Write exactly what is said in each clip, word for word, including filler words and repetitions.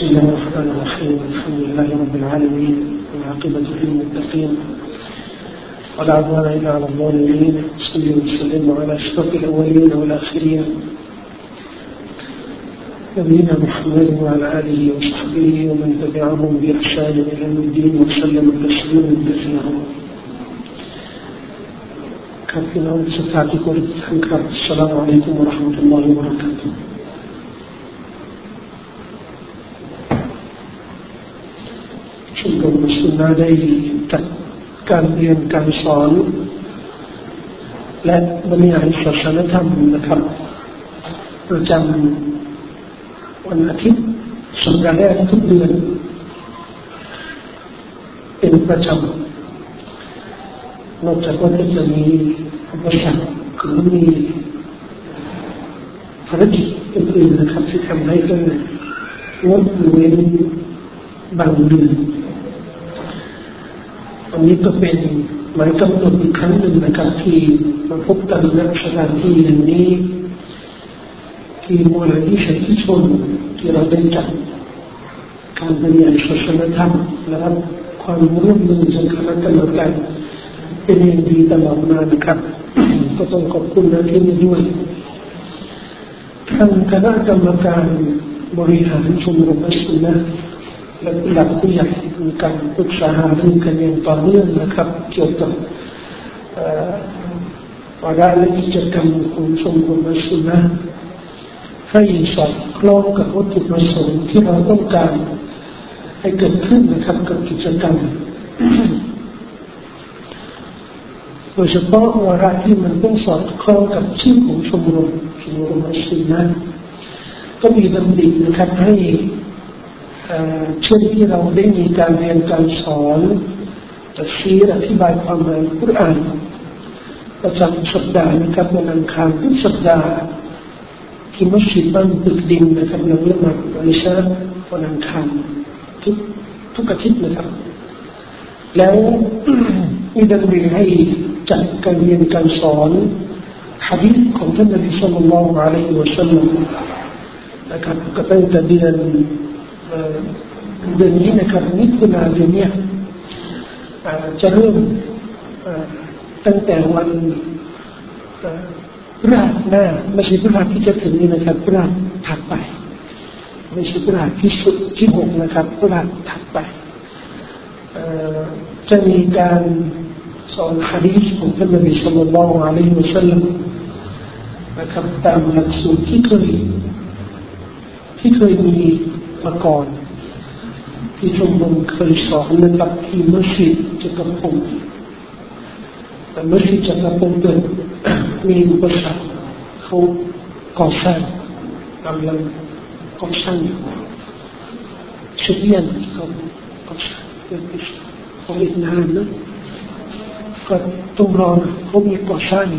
الله الرحمن الرحيم الحمد لله رب العالمين والعاقبة للمتقين ولا عدوان إلا على الظالمين صلى وسلم على أشرف الأولين والآخرين نبينا محمد وعلى آله وصحبه ومن تبعهم بإحسان إلى يوم الدين وسلم تسليما كثيرا كافينا وستعتكم السلام عليكم ورحمة الله وبركاتهชุมนุมมุสลิมได้จัดการเรียนการสอนและบรรยายศาสนธรรมนะครับประจำวันอาทิตย์สัปดาห์แรกทุกเดือนเป็นประจำนอกจากว่าจะมีอุปสรรคคือมีภารกิจอื่นๆนะครับที่ทำให้ต้องงดเว้นบางเดือนอันนี้ก็เป็นหมายกำหนดอีกครั้งหนึ่งนะครับที่มาพบกันณสถานที่แห่งนี้ที่มูลนิธิที่ชนที่เราได้จัดการบรรยายศาสนธรรมและรับความร่วมมือจากคณะกรรมการเป็นอย่างดีตลอดมานะครับ ก็ต้องขอบคุณนะที่มาด้วยทางคณะกรรมการบริหารชมรมอัสซุนนะห์และหลักผู้ใหญ่มีการปรึกษาหารือกันอย่างต่อเนื่องนะครับเกี่ยวกับวาระและกิจกรรมของชมรมอัสซุนนะห์ให้สอดคล้องกับวัตถุประสงค์ที่เราต้องการให้เกิดขึ้นนะครับกับกิจกรรมโดยเฉพาะวาระที่มันต้องสอดคล้องกับชื่อของชมรมชมรมอัสซุนนะห์ก็มีดำรินะครับให้เช่นที่เราได้มีการเรียนการสอนตัฟซีรอธิบายความหมายกุรอานประจำสัปดาห์นะครับวันอังคารทุกสัปดาห์ที่มัสยิดบ้านตึกดินนะครับหลังละหมาดอิชาวันอังคารทุกทุกอาทิตย์นะครับแล้วมีดำริให้จัดการเรียนการสอนหะดีษของท่านนบีศ็อลลัลลอฮุอะลัยฮิวะซัลลัมนะครับก็ตั้งแต่เดือนเดือนนี้นะครับมิถุนายนเนี่ยจะเริ่มตั้งแต่วันพฤหัสหน้าไม่ใช่พฤหัสที่จะถึงนี้นะครับพฤหัสถัดไปไม่ใช่พฤหัสที่สุดที่หกนะครับพฤหัสถัดไปจะมีการสอนหะดีษของท่านนบีศ็อลลัลลอฮุอะลัยฮิวะซัลลัมนะครับตามหลักสูตรที่เคยที่เคยมีมาก่อนที่ชมรมเคยสอนนะครับที่มัสยิดจักรพงศ์แต่มัสยิดจักรพงศ์เป็นมีอุปสรรคเขาก่อสร้างกำลังก่อสร้างชุดเรียนเขาก่อสร้างเป็นของอีกนานนะก็ต้องรอเขามีก่อสร้าง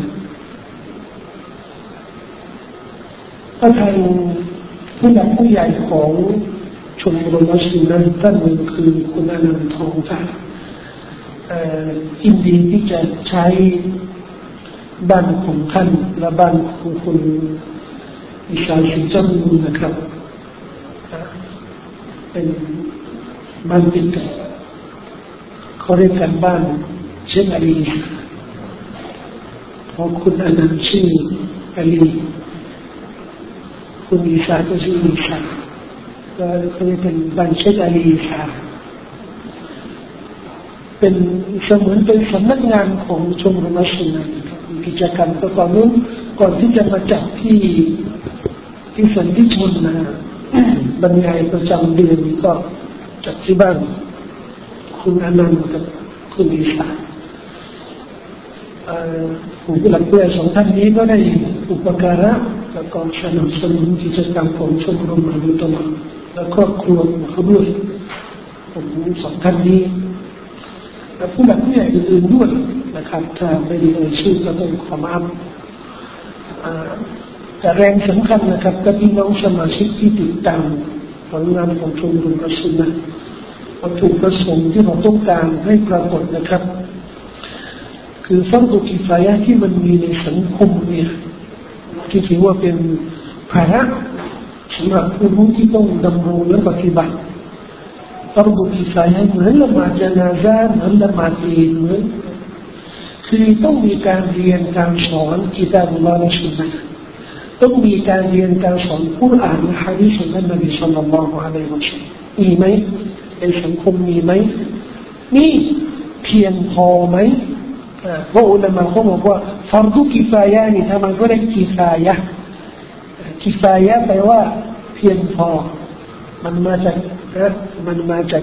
ถ้าทางผู้หลักผู้ใหญ่ของชมรมอัสซุนนะห์ท่านหนึ่งคือคุณอนันต์ทองตายินดีที่จะใช้บ้านของท่านและบ้านของคุณอิชาชิจัมนุนะครับเป็นบ้านติดกันเขาเรียกกันบ้านเชคอาลีเพราะคุณอนันต์ชื่ออาลีคุณอิชาก็ชื่ออิชาก็เขาเรียกเป็นบ้านเชคอาลีอิชาเป็นเสมือนเป็นสำนักงานของชมรมอัสซุนนะห์กิจกรรมก็ตอนนู้นก่อนที่จะมาจัดที่ที่สันติชนนะบรรยายประจำเดือนก็จัดที่บ้านคุณอนันต์กับคุณอิสาผู้หลักผู้ใหญ่สองท่านนี้ก็ได้อุปการะและก็สนับสนุนกิจกรรมของชมรมมาโดยตลอดและครอบครัวของเขาด้วยผมสองท่านนี้และผู้หลักผู้ใหญ่อื่นๆด้วยนะครับถ้าไม่ได้เอ่ยชื่อก็ต้องขอมาแต่แรงสำคัญนะครับกับพี่น้องสมาชิกที่ติดตามผลงานของชมรมอัสซุนนะห์วัตถุประสงค์ที่เราต้องการให้ปรากฏนะครับคือฟัรดุกิฟายะห์ที่มันมีในสังคมเนี่ยที่ถือว่าเป็นภาระสำหรับผู้รู้ที่ต้องดำรงและปฏิบัติต้องบุกิฟายะเหมือนละหมาดญะนาซะห์เหมือนละหมาดอีดเหมือนคือต้องมีการเรียนการสอนกิตาบุลลอฮ์และสุนนะห์ต้องมีการเรียนการสอนกุรอานและหะดีษของท่านนบีศ็อลลัลลอฮุอะลัยฮิวะซัลลัมมีไหมในสังคมมีไหมนี่เพียงพอไหมเพราะอุลามะเขาบอกว่าฟัรดุกิฟายะนี่ทำไมก็ได้กิฟายะกิฟายะแปลว่าเพียงพอมันมาจากมันมาจาก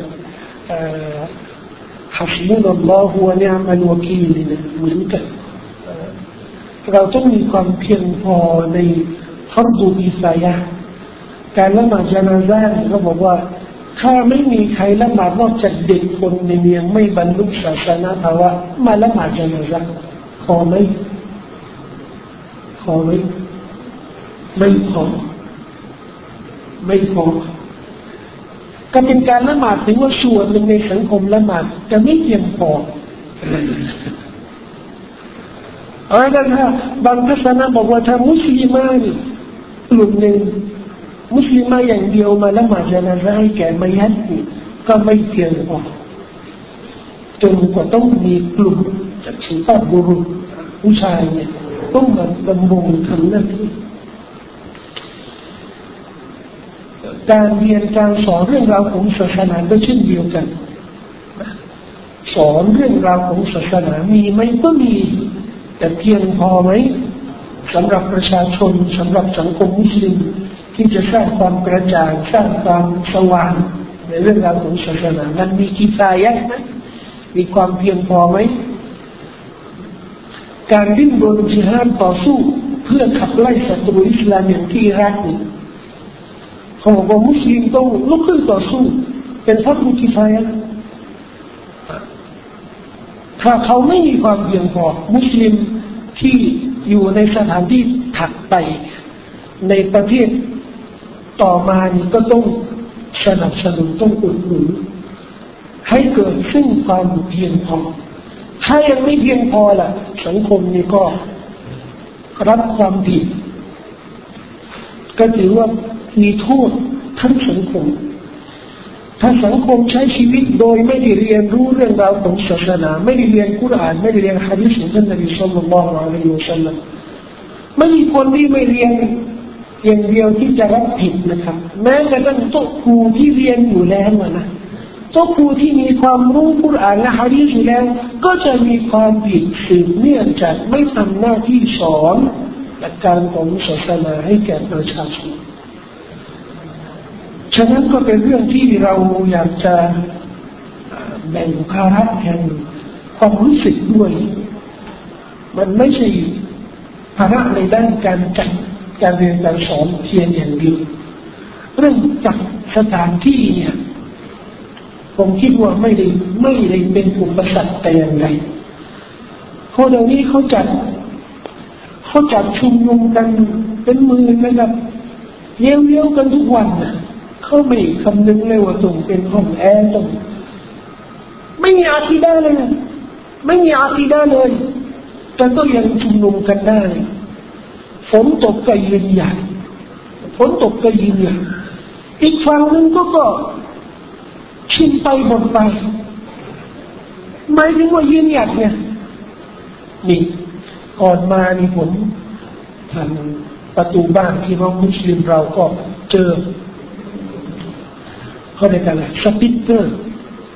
ฮัสบุนัลลอฮุวะนิอ์มัลวะกีลนะเหมือนกันเราต้องมีความเพียงพอในฟัรดุกิฟายะการละหมาดญะนาซะห์เขาบอกว่าถ้าไม่มีใครละหมาดนอกจากเด็กคนในเมืองไม่บรรลุศาสนาภาวะมาละหมาดญะนาซะห์พอไหมพอไหมไม่พอไม่พอก็เป็นการละหมาดถึงว่าส่วนหนึ่งในสังคมละหมาดจะไม่เพียงพอเอาละถ้าบางศาสนาบอกว่าถ้ามุสลิมกลุ่มหนึ่งมุสลิมอย่างเดียวมาละหมาดญะนาซะห์ให้แก่มัยยิตก็ไม่เพียงพอจนกว่าต้องมีกลุ่มจากสุภาพบุรุษผู้ชายเนี่ยต้องมาดำรงทำหน้าที่การเรียนการสอนเรื่องราวของศาสนาก็เช่นเดียวกันสอนเรื่องราวของศาสนามีไหมก็มีแต่เพียงพอไหมสำหรับประชาชนสำหรับสังคมมุสลิมที่จะสร้างความกระจ่างสร้างความสว่างในเรื่องราวของศาสนานั้นมีกิฟายะห์ไหมมีความเพียงพอไหมการดิ้นรนจิฮาดต่อสู้เพื่อขับไล่ศัตรูอิสลามอย่างที่อิรักนี่เขาบอกว่ามุสลิมต้องลุกขึ้นต่อสู้เป็นฟัรดุกิฟายะห์ถ้าเขาไม่มีความเพียงพอมุสลิมที่อยู่ในสถานที่ถัดไปในประเทศต่อมานี่ก็ต้องสนับสนุนต้องอุดหนุนให้เกิดซึ่งความเพียงพอถ้ายังไม่เพียงพอล่ะสังคมนี้ก็รับความผิดก็ถือว่ามีโทษทั้งสังคมถ้าสังคมใช้ชีวิตโดยไม่ได้เรียนรู้เรื่องราวของศาสนาไม่ได้เรียนกุรอานไม่ได้เรียนหะดีษของท่านนบีศ็อลลัลลอฮุอะลัยฮิวะซัลลัมไม่มีคนที่ไม่เรียนอย่างเดียวที่จะรับผิดนะครับแม้กระทั่งโต๊ะครูที่เรียนอยู่แล้วนะโต๊ะครูที่มีความรู้กุรอานและหะดีษอยู่แล้วก็จะมีความผิดสืบเนื่องจากไม่ทำหน้าที่สอนหลักการของศาสนาให้แก่ประชาชนฉะนั้นก็เป็นเรื่องที่เราอยากจะแบ่งภาระแห่งความรู้สึกด้วยมันไม่ใช่ภาระในด้านการจัดการเรียนการสอนเพียงอย่างเดียวเรื่องจัดสถานที่เนี่ยผมคิดว่าไม่ได้ไม่ได้เป็นอุปสรรคแต่อย่างใดเพราะเดี๋ยวนี้เขาจัดเขาจัดชุมนุมกันเป็นหมื่นนะครับเลี้ยวๆกันทุกวันนะเขาไม่คำนึงเลยว่าต้องเป็นห้องแอร์ต้องไม่มีอาคีดะห์เลยไม่มีอาคีดะห์เลยแต่ก็ยังชุมนุมกันได้ฝนตกก็ยืนหยัดฝนตกก็ยืนหยัดอีกฝั่งนึงก็ก็ชิมไปบนไปหมายถึงว่ายืนหยัดเนี่ยนี่ก่อนมานี่ผมผ่านประตูบ้านที่น้องมุสลิมเราก็เจอเขาเรียกอะไรสติ๊กเกอร์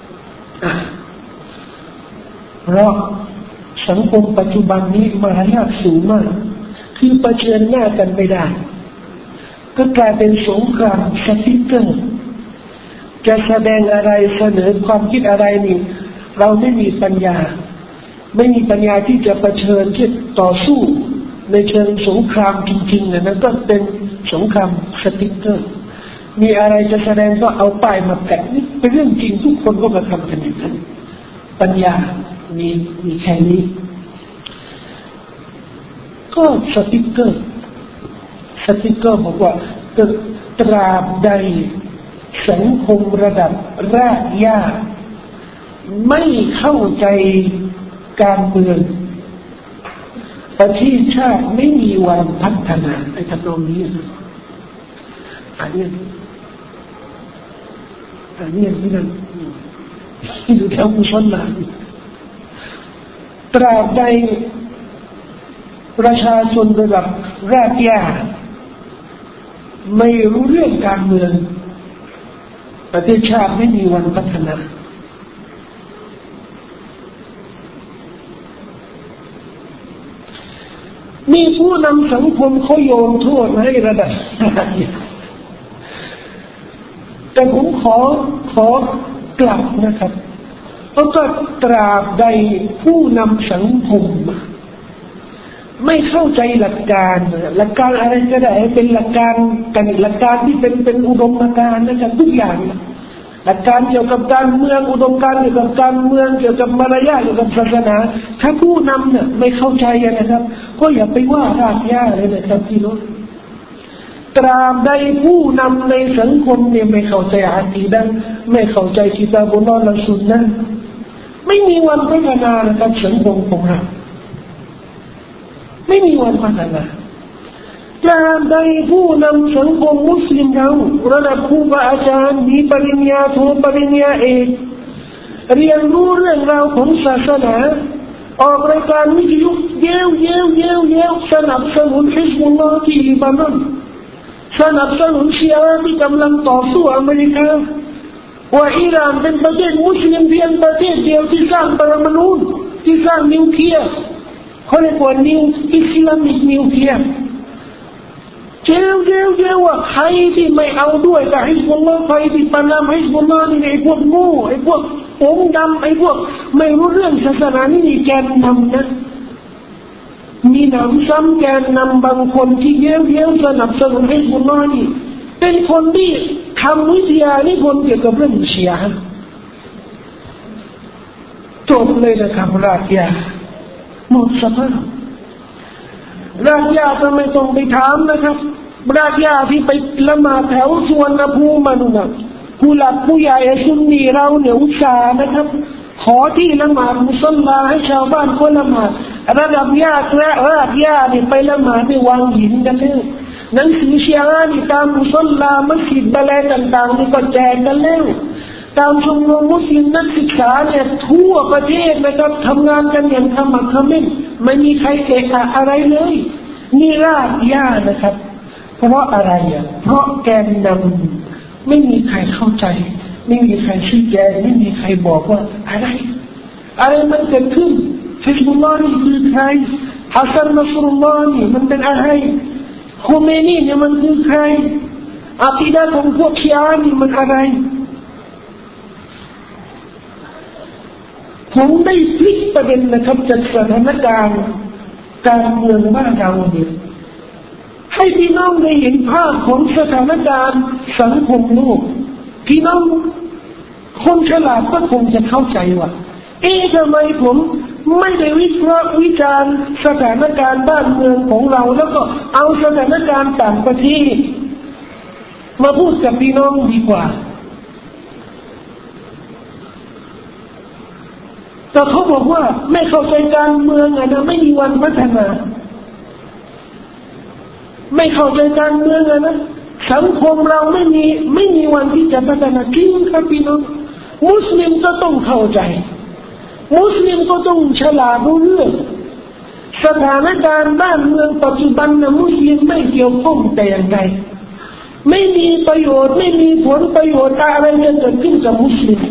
เพราะสังคมปัจจุบันนี้มารยาทสูงมากคือเผชิญหน้ากันไม่ได้ก็กลายเป็นสงครามสติ๊กเกอร์จะแสดงอะไรเสนอความคิดอะไรนี่เราไม่มีปัญญาไม่มีปัญญาที่จะเผชิญที่ต่อสู้ในเชิงสงครามจริงๆเนี่ยนั่นก็เป็นสงครามสติ๊กเกอร์มีอะไรจะแสดงก็เอาป้ายมาแปะนี่เป็นเรื่องจริงทุกคนก็มาทำกันอย่างนั้นปัญญามีมีแค่นี้ก็สติ๊กเกอร์สติ๊กเกอร์บอกว่าตราบใดสังคมระดับรากหญ้าไม่เข้าใจการเมืองประเทศชาติไม่มีวันพัฒนาไอ้ทำนองนี้อันนี้อันนี้ที่นั่นอยู่แถวมุสลิมตราบใดประชาชนระดับรากหญ้าไม่รู้เรื่องการเมืองประเทศชาติไม่มีวันพัฒนามีผู้นำสังคมเขาโยนโทษให้ระดับแต่ผมขอขอกลับนะครับเพราะก็ตราบใดผู้นำสังคมไม่เข้าใจหลักการหลักการอะไรก็ได้เป็นหลักการกันหลักการที่เป็นเป็นอุดมการณ์นะครับทุกอย่างหลักการเกี่ยวกับการเมืองอุดมการณ์เกี่ยวกับการเมืองเกี่ยวกับมารยาทเกี่ยวกับศาสนาถ้าผู้นำเนี่ยไม่เข้าใจนะครับก็อย่าไปว่ารากหญ้าเลยนะครับพี่น้องตราบใดผู้นำในสังคมเนี่ยไม่เข้าใจอะกีดะห์ไม่เข้าใจกิตาบุลลอฮ์และซุนนะห์ไม่มีวันพัฒนานะครับสังคมของเราไม่มีวันพัฒนาตราบใดผู้นำสังคมมุสลิมเราระดับครูบาอาจารย์มีปริญญาโทปริญญาเอกเรียนรู้เรื่องราวของศาสนาออกรายการวิทยุเย้วเย้วเย้วเย้วสนับสนุนฮิซบุลลอฮ์ที่ลิบานอนสนับสนุนชีอะห์ที่กำลังต่อสู้อเมริกาว่าอิหร่านเป็นประเทศมุสลิมเพียงประเทศเดียวที่สร้างปรมาณูที่สร้างนิวเคลียร์เขาเรียกว่านิวอิสลามิกนิวเคลียร์เจ้าเจ้าเจ้าว่าใครที่ไม่เอาด้วยกับฮิซบุลลอฮ์ใครที่ประนามฮิซบุลลอฮ์นี่ไอ้พวกโง่ไอ้พวกผมดำไอ้พวกไม่รู้เรื่องศาสนานี่แกนนำนะมีหนำซ้ำแกนนำบางคนที่เย้ยเย้ยสนับสนุนฮิซบุลลอฮ์นี่เป็นคนที่ทำวิทยานิพนธ์เกี่ยวกับเรื่องชีอะห์จบเลยนะครับรากหญ้าหมดสภาพรากหญ้าก็ไม่ต้องไปถามนะครับรากหญ้าที่ไปละหมาดแถวสวนภูมิมันนะผู้หลักผู้ใหญ่ซุนนีเราเนี่ยอุตส่าห์นะครับขอที่ละหมาดมุสลิมให้ชาวบ้านคนละหมาดระดับหญ้าและรากหญ้านี่ไปละหมาดไม่วางหินกันเลยหนังสือชีอะห์นี่ตามมุสลิมมัสยิดบะแลต่างๆนี่ก็แจกกันแล้วตามชมรมมุสลิมนักศึกษาเนี่ยทั่วประเทศนะครับทำงานกันอย่างขมักเขม้นไม่มีใครเอะอะอะไรเลยนี่รากหญ้านะครับเพราะอะไรอ่ะเพราะแกนนำไม่มีใครเข้าใจไม่มีใครชี้แจงไม่มีใครบอกว่าอะไรอะไรมันเกิดขึ้นฮิซบุลลอฮ์นี่คือใครฮัสซันนัสรุลลอฮ์นี่มันเป็นอะไรโคเมนีเนี่ยมันคือใครอากีดะห์ของพวกชีอะห์นี่มันอะไรผมได้พลิกประเด็นนะครับจากสถานการณ์การเมืองบ้านเราเนี่ยให้พี่น้องได้เห็นภาพของสถานการณ์สังคมโลกพี่น้องคนฉลาดก็คงจะเข้าใจว่าเอ๊ะทำไมผมไม่ได้วิเคราะห์วิจารณ์สถานการณ์บ้านเมืองของเราแล้วก็เอาสถานการณ์ต่างประเทศมาพูดกับพี่น้องดีกว่าแต่เขาบอกว่าไม่เข้าใจการเมืองอ่ะนะไม่มีวันพัฒนาไม่เข้าใจการเมืองอ่ะนะสังคมเราไม่มีไม่มีวันที่จะพัฒนาจริงครับพี่น้องมุสลิมก็ต้องเข้าใจมุสลิมก็ต้องฉลาดรู้เรื่องสถานการณ์บ้านเมืองปัจจุบันนะมุสลิมไม่เกี่ยวข้องแต่อย่างใดไม่มีประโยชน์ไม่มีผลประโยชน์อะไรจะเกิดขึ้นกับมุสลิม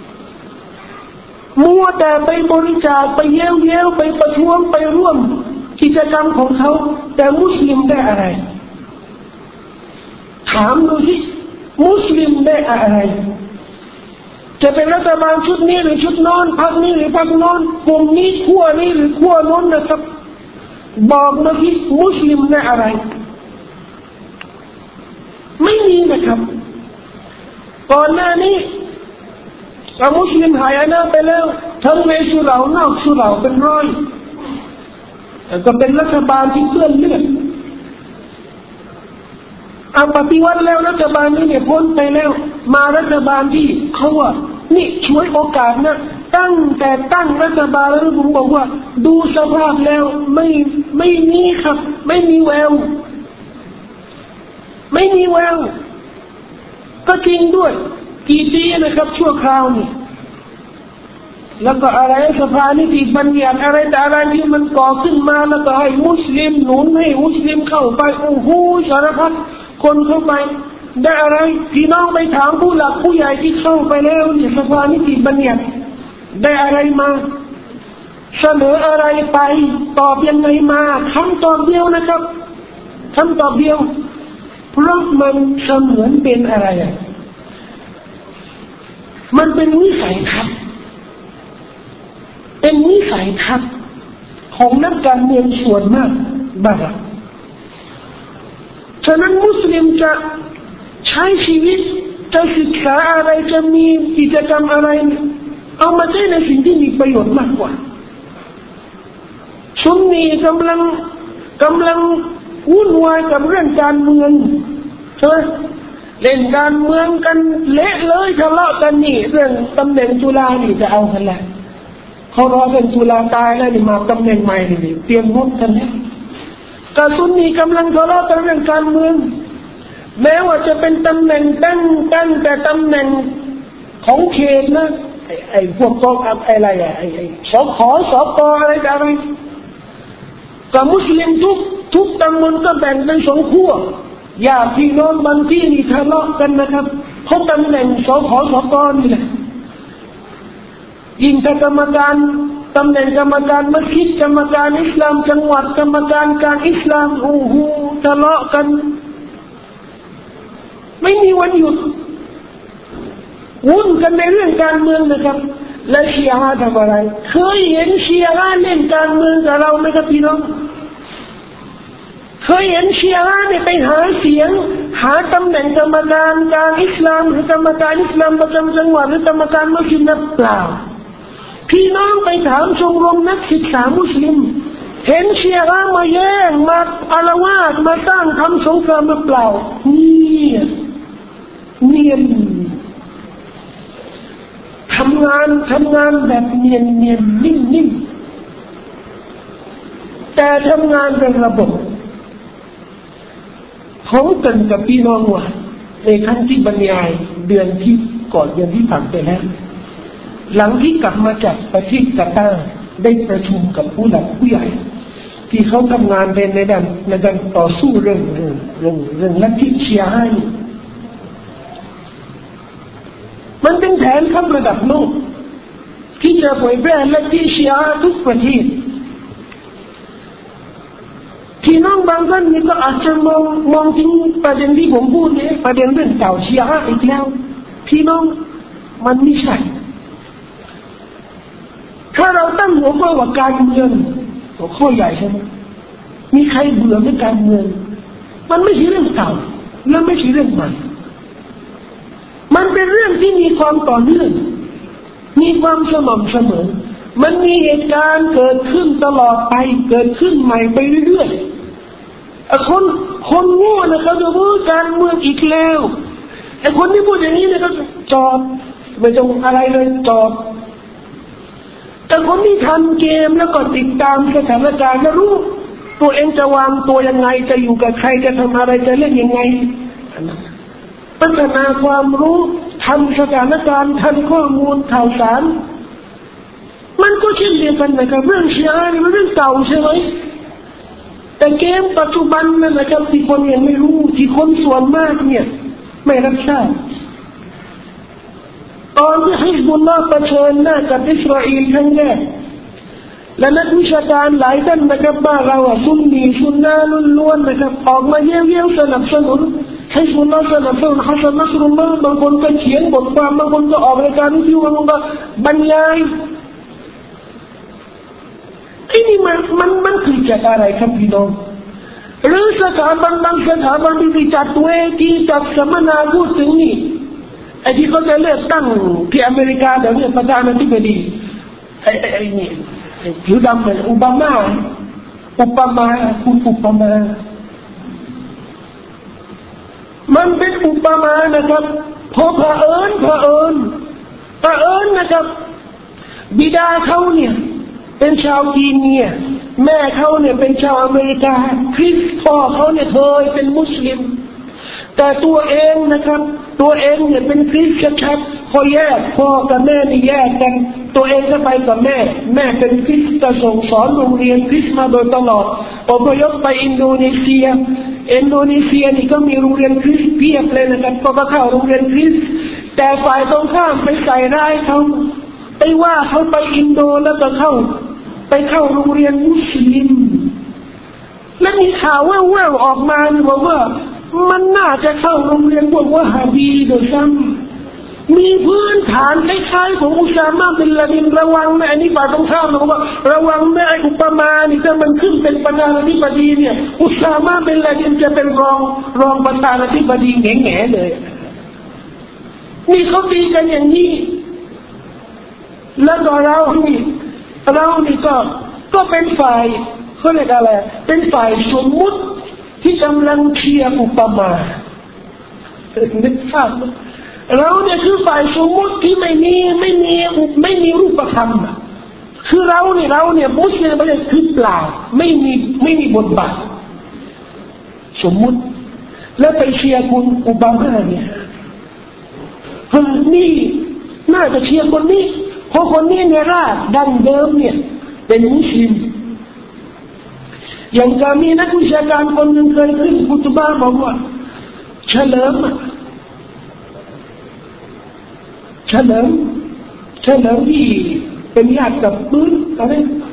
มัวแต่ไปบริจาคไปเย้ยเย้ยไปประท้วงไปร่วมกิจกรรมของเขาแต่มุสลิมได้อะไรถามดูสิมุสลิมได้อะไรจะเป็นรัฐบาลชุดนี้หรือชุดโน้นพรรคนี้หรือพรรคโน้นกลุ่มนี้ขั้วนี้หรือขั้วโน้นนะครับบอกมาสิมุสลิมได้อะไรไม่มีนะครับก่อนหน้านี้เรามุสลิมหายนะไปแล้วทั้งในสุเหร่านอกสุเหร่าเป็นร้อยก็เป็นรัฐบาลที่เปื้อนเลือดเอาปฏิวัติแล้วรัฐบาลนี้เนี่ยพ้นไปแล้วมารัฐบาลที่เขาว่านี่ช่วยโอกาสนะตั้งแต่ตั้งรัฐบาลแล้วผมบอกว่าดูสภาพแล้วไม่ไม่มีครับไม่มีแววไม่มีแววจริงด้วยกี่ปีนะครับชั่วคราวนี่แล้วก็อะไรสภานิติบัญญัติอะไรแต่อะไรที่มันก่อขึ้นมาแล้วก็ให้มุสลิมหนุนให้มุสลิมเข้าไปโอ้โหสารพัดคนเข้าไปได้อะไรพี่น้องไปถามผู้หลักผู้ใหญ่ที่เข้าไปแล้วเนี่ยสภานิติบัญญัติได้อะไรมาเสนออะไรไปตอบยังไงมาคำตอบเดียวนะครับคำตอบเดียวเพราะมันเสมือนเป็นอะไรอ่ะมันเป็นวิสัยทัศน์เป็นวิสัยทัศน์ของนักการเมืองส่วนมากบ้างฉะนั้นมุสลิมจะใช้ชีวิตจะศึกษาอะไรจะมีกิจกรรมอะไรเอามาใช้ในสิ่งที่มีประโยชน์มากกว่าซุนนีกำลังกำลังวุ่นวายกับเรื่องการเมืองใช่ไหมเล่นการเมืองกันเละเลยทะเลาะกันนี่เรื่องตำแหน่งจุฬานี่จะเอากันแหละเขารอเป็นจุฬาตายแล้วนี่มาตำแหน่งใหม่นี่เตรียมงดกันแล้วกซุนนีกำลังทะเลาะกันเรื่องการเมืองแม้ว่าจะเป็นตำแหน่งตั้งตั้งแต่ตำแหน่งของเขตนะไอ้ไอ้พวกกองอะไรอะไอ้ไอ้สขสกอะไรอะไรกับมุสลิมทุกทุกตำบลก็แบ่งเป็นสองขั้วญาติพี่น้องบางที่นี่ทะเลาะกันนะครับเพราะตำแหน่งสขสกนี่แหละยิ่งถ้ากรรมการตำแหน่งกรรมการมัสยิดกรรมการอิสลามจังหวัดกรรมการการอิสลามโอ้โหทะเลาะกันไม่มีวันหยุดวุ่นกันในเรื่องการเมืองนะครับและชีอะห์ทำอะไรเคยเห็นชีอะห์เล่นการเมืองกับเราไหมครับพี่น้องเคยเห็นชีอะห์เนี่ยไปหาเสียงหาตำแหน่งกรรมการการอิสลามหรือกรรมการอิสลามประจำจังหวัดหรือกรรมการมัสยิดนับเปล่าพี่น้องไปถามชมรมนักศึกษามุสลิมเห็นชีอะห์มาแย่งมาอาละวาดมาสร้างทำสงครามหรือเปล่านี่เนียนทำงานทำงานแบบเนียนเนียนนิ่งนิ่งแต่ทำงานเป็นระบบเขาเตือนกับพี่น้องว่าในขั้นที่บรรยายเดือนที่ก่อนเดือนที่ผ่านไปแล้วหลังที่กลับมาจากประเทศกาตาร์ได้ประชุมกับผู้หลักผู้ใหญ่ที่เขาทำงานเป็นในด้านในด้านต่อสู้เรื่องเรื่องเรื่องเรื่องลัทธิชีอะห์มันเป็นแผนขั้นระดับโลกที่จะเผยแพร่ลัทธิชีอะห์ทุกประเทศพี่น้องบางท่านนี่ก็อาจจะมองมองถึงประเด็นที่ผมพูดเนี่ยประเด็นเรื่องเก่าชีอะห์อีกแล้วพี่น้องมันไม่ใช่ถ้าเราตั้งหัวข้อว่าการเมืองหัวข้อใหญ่ใช่ไหมมีใครเบื่อในการเมืองมันไม่ใช่เรื่องเก่าและไม่ใช่เรื่องใหม่มันเป็นเรื่องที่มีความต่อเนื่องมีความสม่ำเสมอมันมีเหตุการณ์เกิดขึ้นตลอดไปเกิดขึ้นใหม่ไปเรื่อยๆคนคนโง่นะเขาจะพูดการเมืองอีกแล้วไอ้คนที่พูดอย่างนี้เนี่ยเขาจอดไม่ต้องอะไรเลยจอดแต่คนที่ทำเกมแล้วก็ติดตามสถานการณ์แล้วรู้ตัวเองจะวางตัวยังไงจะอยู่กับใครจะทำอะไรจะเล่นยังไงพัฒนาความรู้ทำสถานการณ์ทันข้อมูลข่าวสารมันก็เช่นเดียวกันนะครับเรื่องชีอะห์นี่มันเรื่องเก่าใช่ไหมแต่เกมปัจจุบันนั่นนะครับที่คนยังไม่รู้ที่คนส่วนมากเนี่ยไม่รับทราบตอนที่ฮิซบุลลอฮ์เผชิญหน้ากับอิสราเอลครั้งแรกและนักวิชาการหลายท่านนะครับบ้านเราซุนนีซุนนะล้วนๆนะครับออกมาเยี่ยวๆสนับสนุนฮิซบุลลอฮ์สนับสนุนฮัสซันนัสรุลลอฮ์บางคนก็เขียนบทความบางคนก็ออกรายการวิทยุบางคนก็บรรยายไอ้นี่มันมันมันคือจากอะไรครับพี่น้องหรือสถาบันบางสถาบันที่จัดเวทีจัดสัมมนาพูดถึงนี่ไอ้ที่เขาจะเลือกตั้งที่อเมริกาเดี๋ยวนี้ประธานาธิบดีไอ้ไอ้นี่ผิวดำเหมือนโอบามาโอบามาคุณโอบามามันเป็นอุปมานะครับพอเผอิญเผอิญเผอิญนะครับบิดาเขาเนี่ยเป็นชาวจีนเนี่ยแม่เขาเนี่ยเป็นชาวอเมริกาคริสต์พ่อเขาเนี่ยเคยเป็นมุสลิมแต่ตัวเองนะครับตัวเองเนี่ยเป็นคริสต์ชัดๆพอแยกพ่อกับแม่นี่แยกกันตัวเองก็ไปกับแม่แม่เป็นคริสต์จะส่งสอนโรงเรียนคริสต์มาโดยตลอดอพยพไปอินโดนีเซียอินโดนีเซียนี่ก็มีโรงเรียนคริสต์เพียบเลยนะครับก็เข้าโรงเรียนคริสต์แต่ฝ่ายตรงข้ามไปใส่ร้ายเขาไปว่าเขาไปอินโดแล้วก็เข้าไปเข้าโรงเรียนมุสลิมและมีข่าวแว่วๆออกมาบอกว่ามันน่าจะเข้าโรงเรียนพวกวะฮาบีโดยซ้ำมีพื้นฐานคล้ายๆของอุซามะห์บินลาดินระวังแม่นี่ฝ่ายตรงข้ามบอกว่าระวังแม่ไอ้อุปมานี่ถ้ามันขึ้นเป็นประธานาธิบดีเนี่ยอุซามะห์บินลาดินจะเป็นรองรองประธานาธิบดีแง่ๆเลยนี่เขาดีกันอย่างนี้แล้วก็เรานี่เรานี่ก็ก็เป็นฝ่ายเขาเรียกอะไรเป็นฝ่ายสมมุติที่กำลังเชียร์อุปมานึกภาพเราเนี่ยคือฝ่ายสมมุติที่ไม่มีไม่มีไม่มีรูปธรรมคือเราเนี่ยเราเนี่ยมุสลิมไม่ได้คือเปล่าไม่มีไม่มีบทบาทสมมุติแล้วไปเชียร์คุณโอบามาเนี่ยเฮ้ยนี่น่าจะเชียร์คนนี้เพราะคนนี้เนี่ยรากดั้งเดิมเนี่ยเป็นมุสลิมอย่างจะมีนักวิชาการคนหนึ่งเคยขึ้นคุตบะห์บอกว่าเฉลิมเฉลิมเฉลิมที่เป็นญาติกับปืนอะไร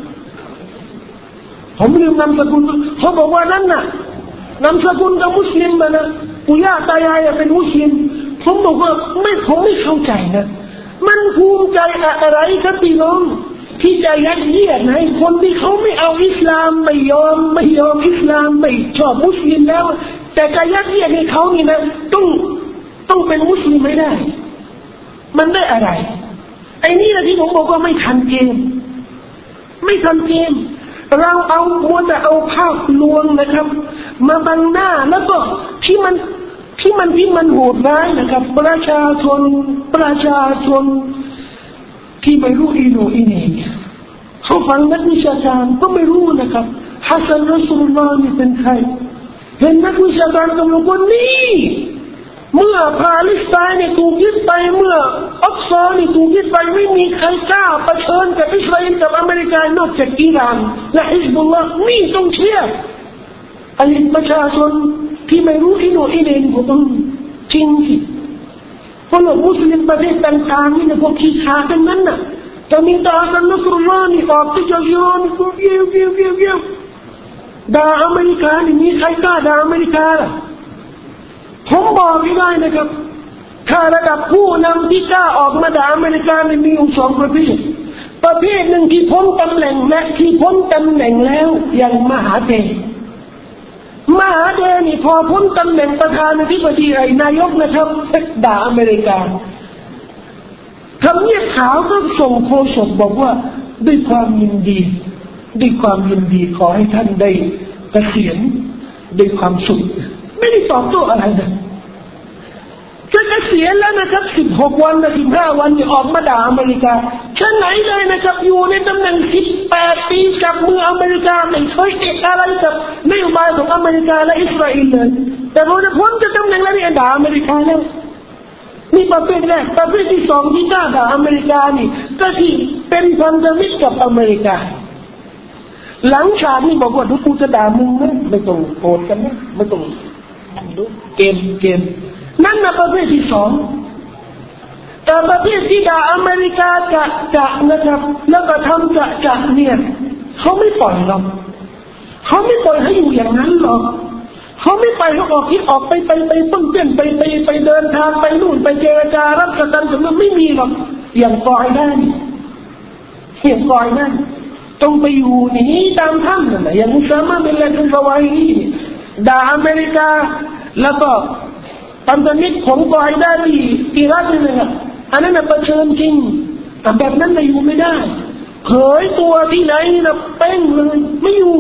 ผมลืมนามสกุลเขาบอกว่านั่นน่ะนามสกุลกับมุสลิมมานะปู่ย่าตายายเป็นมุสลิมผมบอกว่าไม่ผมไม่เข้าใจนะมันภูมิใจอะไรครับพี่น้องที่จะยัดเยียดให้คนที่เขาไม่เอาอิสลามไม่ยอมไม่ยอมอิสลามไม่ชอบมุสลิมแล้วแต่จะยัดเยียดให้เขานี่นะต้องต้องเป็นมุสลิมไม่ได้มันได้อะไรไอ้นี่แหละที่ผมบอกว่าไม่ทันเกมไม่ทันเกมเราเอามัวแต่เอาภาพลวงนะครับมาบังหน้าแล้วก็ที่มันที่มันที่มันโหดร้ายนะครับประชาชนประชาชนที่ไม่รู้อีโนอีเน่เขาฟังนักวิชาการก็ไม่รู้นะครับฮัสซันรอซูลุลลอฮ์นี่เป็นใครเห็นนักวิชาการกำลังว่านี่เมื่อปาเลสไตน์เนี่ยถูกยึดไปเมื่ออักซอนี่ถูกยึดไปไม่มีใครกล้าเผชิญกับอิสราเอลกับอเมริกานอกจากอิหร่านและฮิซบุลลาห์นี่ต้องเชื่อไอ้ประชาชนที่ไม่รู้อีโนอีเน่นี่ผมต้องจริงสิเพราะว่ามุสลิมประเทศต่างๆนี่นะพวกขี้ขาทั้งนั้นน่ะจะมีตาสันนัสรุลลอฮ์นี่ออกที่จะโยนกูเยี่ยวเยี่ยวเยี่ยวเยี่ยวด่าอเมริกานี่มีใครกล้าด่าอเมริกาล่ะผมบอกไม่ได้นะครับถ้าระดับผู้นำที่กล้าออกมาด่าอเมริกานี่มีอยู่สองประเภทประเภทหนึ่งที่พ้นตำแหน่งและที่พ้นตำแหน่งแล้วอย่างมหาเถรมหาเถรนี่พอพ้นตำแหน่งประธานาธิบดีไอ้นายกนะครับด่าอเมริกาทำเนียบขาวก็ส่งโฆษกบอกว่าด้วยความยินดีด้วยความยินดีขอให้ท่านได้เกษียณด้วยความสุขไม่ได้ตอบโต้อะไรนะจะเกษียณแล้วนะครับสิบหกวันหรือสิบห้าวันจะออกมาด่าอเมริกาชั้นไหนเลยนะครับอยู่ในตำแหน่งสิบแปดปีกับมืออเมริกาไม่เคยติดอะไรกับนโยบายของอเมริกาและอิสราเอลเลยแต่พอจะพ้นจากตำแหน่งแล้วเนี่ยด่าอเมริกาแล้วนี่ประเภทแรกประเภทที่สองที่กล้าด่าอเมริกานี่ก็ที่เป็นพันธมิตรกับอเมริกาหลังฉากนี่บอกว่าดูกูจะด่ามึงนะไม่ต้องโกรธกันนะไม่ต้องดูเกมเกมนั่นนะประเภทที่สองแต่ประเภทที่ด่าอเมริกาจะจะนะครับแล้วก็ทำจะจะเนี่ยเขาไม่ปล่อยหรอกเขาไม่ปล่อยให้อยู่อย่างนั้นหรอกเขาไม่ไปเขาออกที่ออกไปไปไปต้นเต้นไปไปไปเดินทางไปนู่นไปเจรจารับประกันสำนักไม่มีหรอกอย่างกอยได้อย่างกอยได้ต้องไปอยู่หนีตามถ้ำนั่นแหละอย่างอุซามะห์บินลาดินฟาวาฮีด่าอเมริกาแล้วก็พันธมิตรของกอยได้ที่อิรักนี่นะครับอันนั้นนะประเชิญจริงแต่แบบนั้นไม่อยู่ไม่ได้เผยตัวที่ไหนนะเป้งเลยไม่อยู่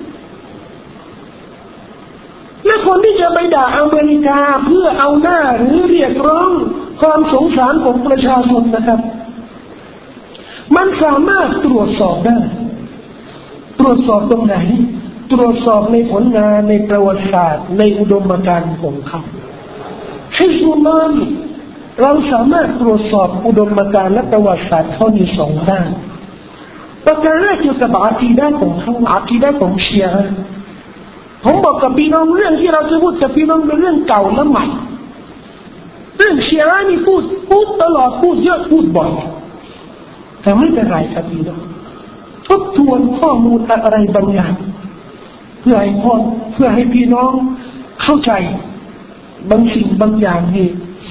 และคนที่จะไปด่าอเมริกาเพื่อเอาหน้าหรือเรียกร้องความสงสารของประชาชนนะครับมันสามารถตรวจสอบได้ตรวจสอบตรงไหนตรวจสอบในผลงานในประวัติศาสตร์ในอุดมการณ์ของเขาฮิซบุลลอฮ์เราสามารถตรวจสอบอุดมการณ์และประวัติศาสตร์เขาในสองด้านประการแรกเกี่ยวกับอากีดะห์ของเขาอากีดะห์ของชีอะห์ผมบอกกับพี่น้องเรื่องที่เราจะพูดกับพี่น้องเป็นเรื่องเก่าและใหม่เรื่องชีอะห์นี่พูดพูดตลอดพูดเยอะพูดบ่อยแต่ไม่เป็นไรครับพี่น้องทบทวนข้อมูลอะไรบางอย่างเพื่อให้พ่อเพื่อให้พี่น้องเข้าใจบางสิ่งบางอย่างนี่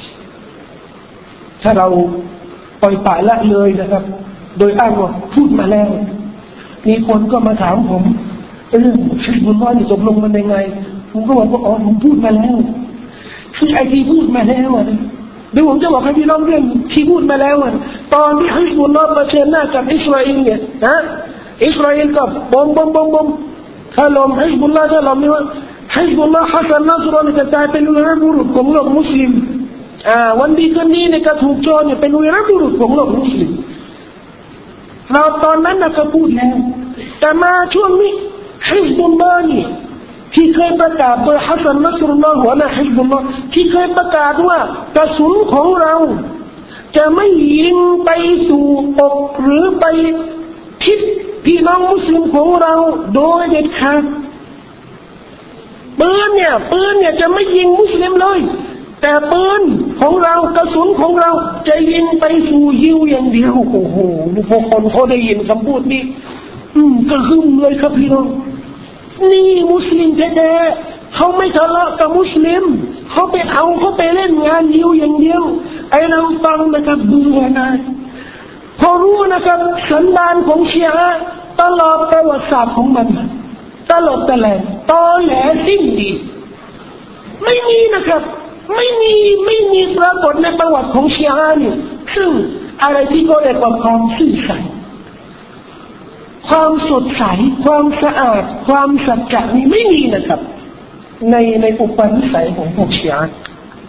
ถ้าเราปล่อยปละละเลยนะครับโดยอ้างว่าพูดมาแล้วมีคนก็มาถามผมเรื่องฮิซบุลลอฮ์นี่ตกลงมันยังไงผมก็บอกว่าอ๋อผมพูดมาแล้วคือไอ้ที่พูดมาแล้วอ่ะเดี๋ยวผมจะบอกให้พี่น้องเรื่องที่พูดมาแล้วอ่ะตอนที่ฮิซบุลลอฮ์เผชิญหน้ากับอิสราเอลเนี่ยนะอิสราเอลก็บอมบอมบอมบอมถล่มฮิซบุลลอฮ์ถล่มนี่ว่าฮิซบุลลอฮ์ฮัสซันนัสรอนี่จะกลายเป็นวีรบุรุษของโลกมุสลิมอ่าวันดีคืนนี้เนี่ยก็ถูกโจรเนี่ยเป็นวีรบุรุษของโลกมุสลิมเราตอนนั้นน่ะก็พูดแล้วแต่มาช่วงนี้ฮิซบุลลอฮ์นี่ที่เคยประกาศโดยฮัสซันนัสรุลลอฮ์หัวหน้าฮิซบุลลอฮ์ที่เคยประกาศว่ากระสุนของเราจะไม่ยิงไปสู่อกหรือไปทิศพี่น้องมุสลิมของเราโดยเด็ดขาดปืนเนี่ยปืนเนี่ยจะไม่ยิงมุสลิมเลยแต่ปืนของเรากระสุนของเราจะยิงไปสู่ยิวอย่างเดียวโอ้โหพวกคนเขาได้ยินคำพูดนี้อืมกระหึ่มเลยครับพี่น้องนี่มุสลิมแท้ๆเขาไม่ทะเลาะกับมุสลิมเขาไปเอาเขาไปเล่นงานยิวอย่างเดียวไอ้เราฟังนะครับดูนะพอรู้นะครับสันดานของชีอะห์ตลอดประวัติศาสตร์ของมันตลอดแต่แหลตอแหลสิ้นดีไม่มีนะครับไม่มีไม่มีปรากฏในประวัติของชีอะห์นี่ซึ่งอะไรที่เขาเรียกว่าความซื่อสัตย์ความสดใสความสะอาดความสัจจะนี่ไม่มีนะครับในในอุปนิสัยของพวกชีอะห์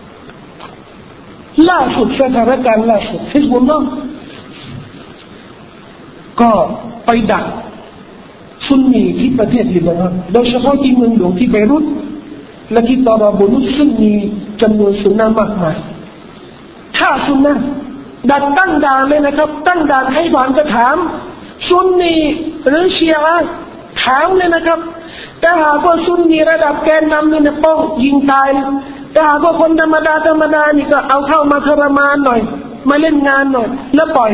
ล่าสุดสถานการณ์ล่าสุดฮิซบุลลอฮ์ก็ไปดักซุนนีที่ประเทศลิบานอนโดยเฉพาะที่เมืองหลวงที่เบรุตและที่ตาราบุลุสซึ่งมีจำนวนซุนนะมากมายถ้าซุนนะดักตั้งด่านเลยนะครับตั้งด่านให้ผ่านก็ถามซุนนีหรือชีอะห์ถามเลยนะครับแต่หากว่าซุนนีระดับแกนนำนี่นะป้องยิงตายแต่หากว่าคนธรรมดาธรรมดานี่ก็เอาเข้ามาทรมานหน่อยมาเล่นงานหน่อยแล้วปล่อย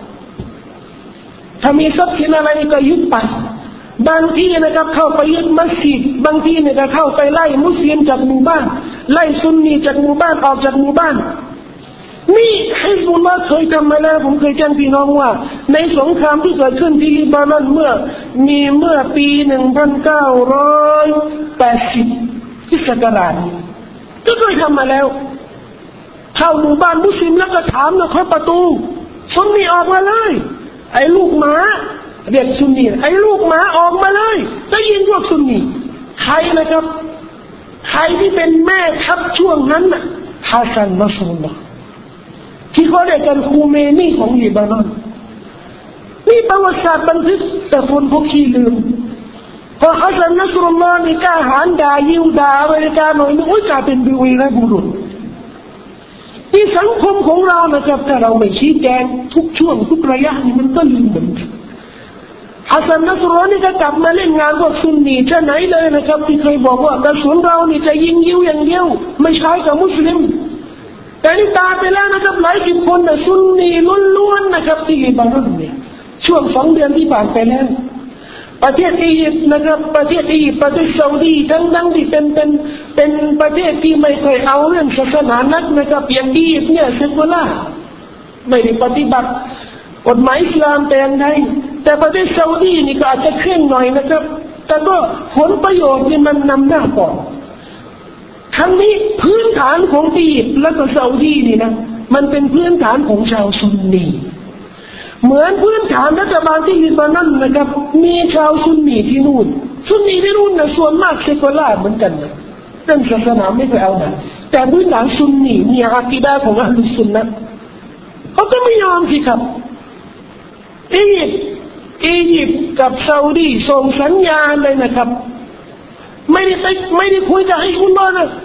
ถ้ามีทรัพย์สินอะไรก็ยึดไปบางที่นะครับเข้าไปยึดมัสยิดบางที่เนี่ยก็เข้าไปไล่มุสลิมจากหมู่บ้านไล่ซุนนีจากหมู่บ้านออกจากหมู่บ้านนี่ฮิซบุลลอฮ์เคยทำมาแล้วผมเคยแจ้งพี่น้องว่าในสงครามที่เกิดขึ้นที่ลิบานอนเมื่อมีเมื่อปีหนึ่งพันเก้าร้อยแปดสิบที่ศักราชก็เคยทำมาแล้วเข้าหมู่บ้านมุสลิมแล้วก็ถามนะเคาะประตูซุนนีออกมาเลยไอ้ลูกหมาเด็กซุนนีไอ้ลูกหมาออกมาเลยได้ยินพวกซุนนีใครนะครับใครที่เป็นแม่ทัพช่วงนั้นน่ะฮัสซันนัสรุลลอฮ์ที่เขาเรียกกันคูเมนีของลิบานอนนี่ประวัติศาสตร์บันทึกแต่คนพวกขี้ลืมพอฮัสซันนัสรุลลอฮ์นี่กล้าหาญด่ายิวด่าอเมริกาหน่อยนึงโอ้ยกลายเป็นวีรบุรุษที่สังคมของเรานะครับถ้าเราไม่ชี้แจงทุกช่วงทุกระยะนี่มันก็ลืมเหมือนกันฮัสซันนัสรุลลอฮ์นี่ก็กลับมาเล่นงานพวกซุนนีจะไหนเลยนะครับที่เคยบอกว่ากระสุนเรานี่จะยิงยิวอย่างเดียวไม่ใช้กับมุสลิมแต่นี่ตายไปแล้วนะครับหลายสิบคนนะซุนนีล้วนๆนะครับที่ลิบานอนเนี่ยช่วงสองเดือนที่ผ่านไปแล้วประเทศอียิปต์นะครับประเทศอียิปต์ประเทศซาอุดีทั้งๆที่เป็นเป็นเป็นประเทศที่ไม่เคยเอาเรื่องศาสนานักนะครับอย่างอียิปต์เนี่ยเซกุล่าไม่ได้ปฏิบัติกฎหมายอิสลามแต่อย่างใดแต่ประเทศซาอุดีนี่ก็อาจจะเคร่งหน่อยนะครับแต่ก็ผลประโยชน์นี่มันนำหน้าก่อนทั้งนี้พื้นฐานของอียิปต์และก็ซาอุดีนี่นะมันเป็นพื้นฐานของชาวซุนนีเหมือนพื้นฐานรัฐบาลที่ลิบานอนนะครับมีชาวซุนนีที่นู่นซุนนีที่นู่นนะส่วนมากเซกุลาร์เหมือนกันนะเรื่องศาสนาไม่เคยเอานะแต่พื้นฐานซุนนีมีอากีดะห์ของอัลลุซุนนะห์เขาก็ไม่ยอมสิครับอียิปต์อียิปต์กับซาอุดีส่งสัญญาณเลยนะครับไม่ได้ไปไม่ได้คุยกับฮิซบุลลอฮ์นะ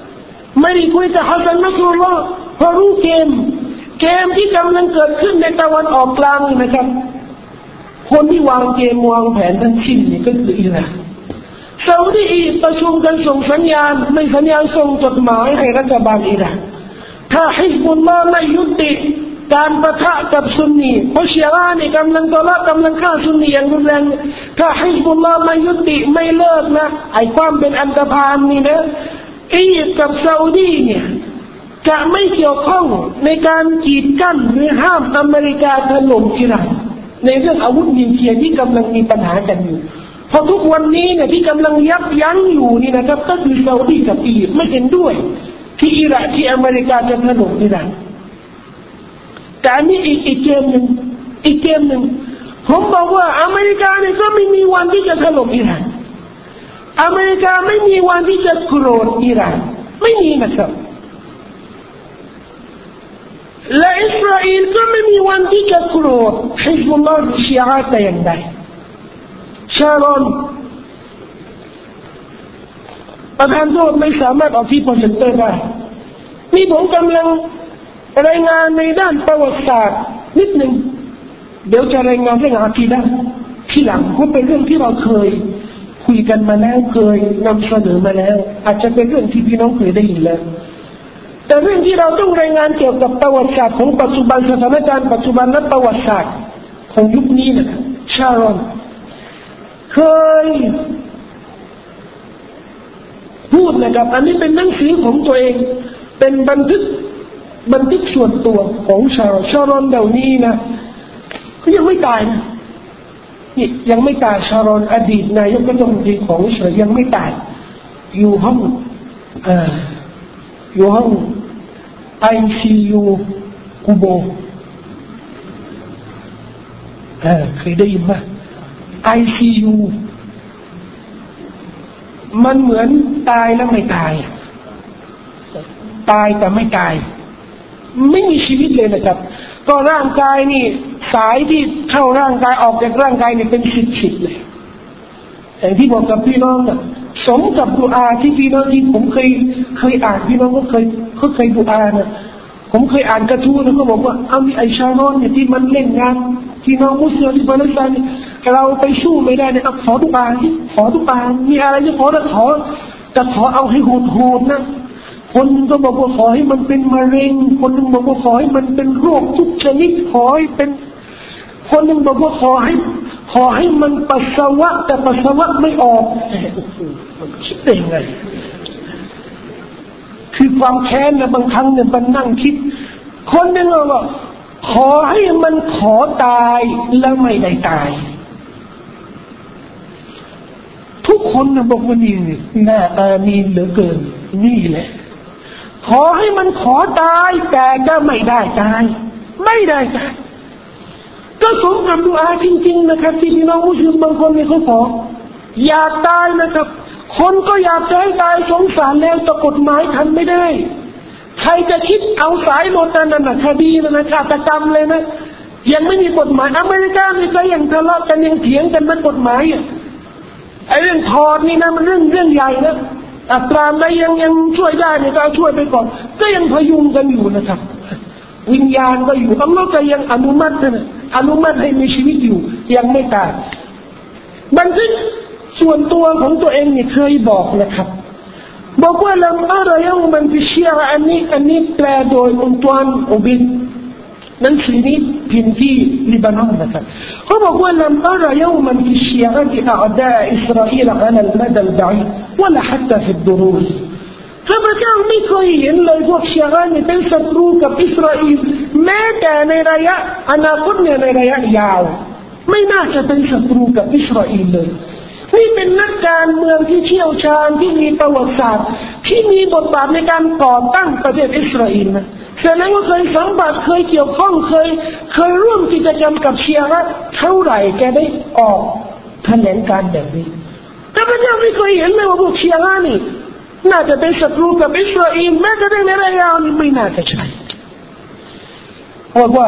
ไม่ได้คุยกับฮัสซันนัสรุลลอฮ์เพราะรู้เกมเกมที่กำลังเกิดขึ้นในตะวันออกกลางนี่นะครับคนที่วางเกมวางแผนทั้งสิ้นนี่ก็คืออิหร่านซาอุดีประชุมกันส่งสัญญาณไม่สัญญาณส่งจดหมายให้รัฐบาลอิหร่านถ้าฮิซบุลลอฮ์ไม่ยุติการปะทะกับซุนนีเพราะชีอะห์นี่กำลังตะละกำลังฆ่าซุนนีอย่างรุนแรงถ้าฮิซบุลลอฮ์ไม่ยุติไม่เลิกนะไอ้ความเป็นอันธพาลนี่นะอียิปต์กับซาอุดีเนี่ยจะไม่เกี่ยวข้องในการกีดกั้นหรือห้ามอเมริกาถล่มอิหร่านในเรื่องอาวุธนิวเคลียร์ที่กำลังมีปัญหากันอยู่เพราะทุกวันนี้เนี่ยที่กำลังยับยั้งอยู่นี่นะครับก็คือซาอุดีกับอียิปต์ไม่เห็นด้วยที่อิหร่านที่อเมริกาจะถล่มอิหร่านแต่อันนี้อีกอีกเกมหนึ่งอีกเกมหนึ่งผมบอกว่าอเมริกาเนี่ยก็ไม่มีวันที่จะถล่มอิหร่านอเมริกาไม่มีวันที่จะโกรธอิหร่านไม่มีนะครับและอิสราเอลก็ไม่มีวันที่จะโกรธฮิซบุลลอฮ์หรือชีอะห์แต่อย่างใดชารอนประธานโทษไม่สามารถออกที่โปรเจคเตอร์ได้นี่ผมกำลังรายงานในด้านประวัติศาสตร์นิดหนึ่งเดี๋ยวจะรายงานเรื่องอากีดะห์ที่หลังเพราะเป็นเรื่องที่เราเคยคุยกันมาแล้วเคยนำเสนอมาแล้วอาจจะเป็นเรื่องที่พี่น้องเคยได้ยินแล้วแต่เรื่องที่เราต้องรายงานเกี่ยวกับประวัติศาสตร์ของปัจจุบันสถานการณ์ปัจจุบันและประวัติศาสตร์ของยุคนี้นะครับชารอนเคยพูดนะครับอันนี้เป็นหนังสือของตัวเองเป็นบันทึกบันทึกส่วนตัวของชารอนชารอนเดี๋ยวนี้นะเขายังไม่ตายนะนี่ยังไม่ตายชารอนอดีตนายกรัฐมนตรีของอิสราเอลยังไม่ตายอยู่ห้องเอ่ออยู่ห้อง ไอ ซี ยู กูโบเออเคยได้ยินไหม ไอ ซี ยู มันเหมือนตายแล้วไม่ตายตายแต่ไม่ตายไม่มีชีวิตเลยนะครับก็ร่างกายนี่สายที่เข้าร่างกายออกจากร่างกายนี่เป็นสิบๆเลยอย่างที่บอกกับพี่น้องนะสมกับดุอาที่พี่น้องที่ผมเคยเคยอ่านพี่น้องก็เคยเขาเคยดุอานะผมเคยอ่านกระทู้แล้วก็บอกว่าเอามีไอชานอนเนี่ยที่มันเล่นงานพี่น้องมุสลิมที่ปาเลสไตน์เราไปสู้ไม่ได้เนี่ยขอดุอาขอดุอามีอะไรจะขอจะขอจะขอเอาให้โหดๆนะคนก็บอกว่าขอให้มันเป็นมะเร็งคนนึงบอกว่าขอให้มันเป็นโรคทุกชนิดขอให้เป็นคนนึงบอกว่าขอให้ขอให้มันปัสสาวะแต่ปัสสาวะไม่ออกมันคิดได้ไงคือความแค้นนะบางครั้งเนี่ยมันนั่งคิดคนนึงบอกขอให้มันขอตายแล้วไม่ได้ตายทุกคนนะบอกว่านี่น่าอามีเหลือเกินนี่แหละขอให้มันขอตายแต่ก็ไม่ได้ตายไม่ได้ตายก็สมกับดุอาจริงๆนะครับที่พี่น้องมุสลิมบางคนเนี่ยเขาขออยากตายนะครับคนก็อยากจะให้ตายสงสารแล้วแต่กฎหมายทำไม่ได้ใครจะคิดเอาสายโลตันนั่นนะคดีนะนะฆาตกรรมเลยนะยังไม่มีกฎหมายอเมริกานี่ก็ยังทะเลาะกันยังเถียงกันมันกฎหมายอ่ะไอ้เรื่องถอดนี่นะมันเรื่องเรื่องใหญ่นะอัตราไม่ยังยังช่วยได้เนี่ยก็ช่วยไปก่อนก็ยังพยุงกันอยู่นะครับวิญญาณก็อยู่อัลลอฮ์ก็ยังอนุมัตินะอนุมัติให้มีชีวิตอยู่ยังไม่ตายบันทึกส่วนตัวของตัวเองเนี่ยเคยบอกนะครับบอกว่าลัมอาระยามันฟิชีอะอันนี้อันนี้แปลโดยอุนตวานอุบินนั่นคือนี้พิมพ์ที่ลิบานอนนะครับเขาบอกว่าลัมอาระยามันฟิชีอะที่อัดาอิสราเอลอัลมัดลบะอีวะละฮัตตาฟิดดุรูสข้าพเจ้าไม่เคยเห็นเลยพวกชีอะห์เนี่ยเป็นศัตรูกับอิสราเอลแม้แต่ในระยะอนาคตเนี่ยในระยะยาวไม่น่าจะเป็นศัตรูกับอิสราเอลเลยนี่เป็นนักการเมืองที่เชี่ยวชาญที่มีประวัติศาสตร์ที่มีบทบาทในการก่อตั้งประเทศอิสราเอลนะแสดงว่าเคยสัมผัสเคยเกี่ยวข้องเคยเคยร่วมกิจกรรมกับชีอะห์เท่าไหร่แกได้ออกแถลงการแบบนี้ข้าพเจ้าไม่เคยเห็นเลยว่าพวกชีอะห์นี่น่าจะเป็นศัตรูกับอิสราเอลแม้กระทั่งในระยะยาวนี่ไม่น่าจะใช่เขาบอกว่า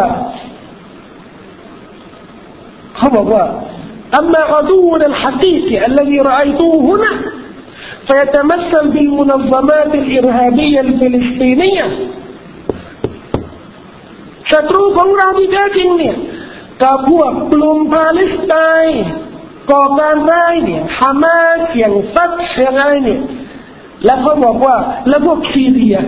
เขาบอกว่า أما عدونا الحقيقي الذي رأيته هنا فيتمثل بالمنظمات الإرهابية الفلسطينية ศัตรูของเราที่แท้จริงเนี่ยกับพวกกลุ่มปาเลสไตน์ก่อการร้ายเนี่ยฮามาสอย่างฟัตฮ์อย่างไรเนี่ยแล้วเขาบอกว่าแล้วพวกซีเรีย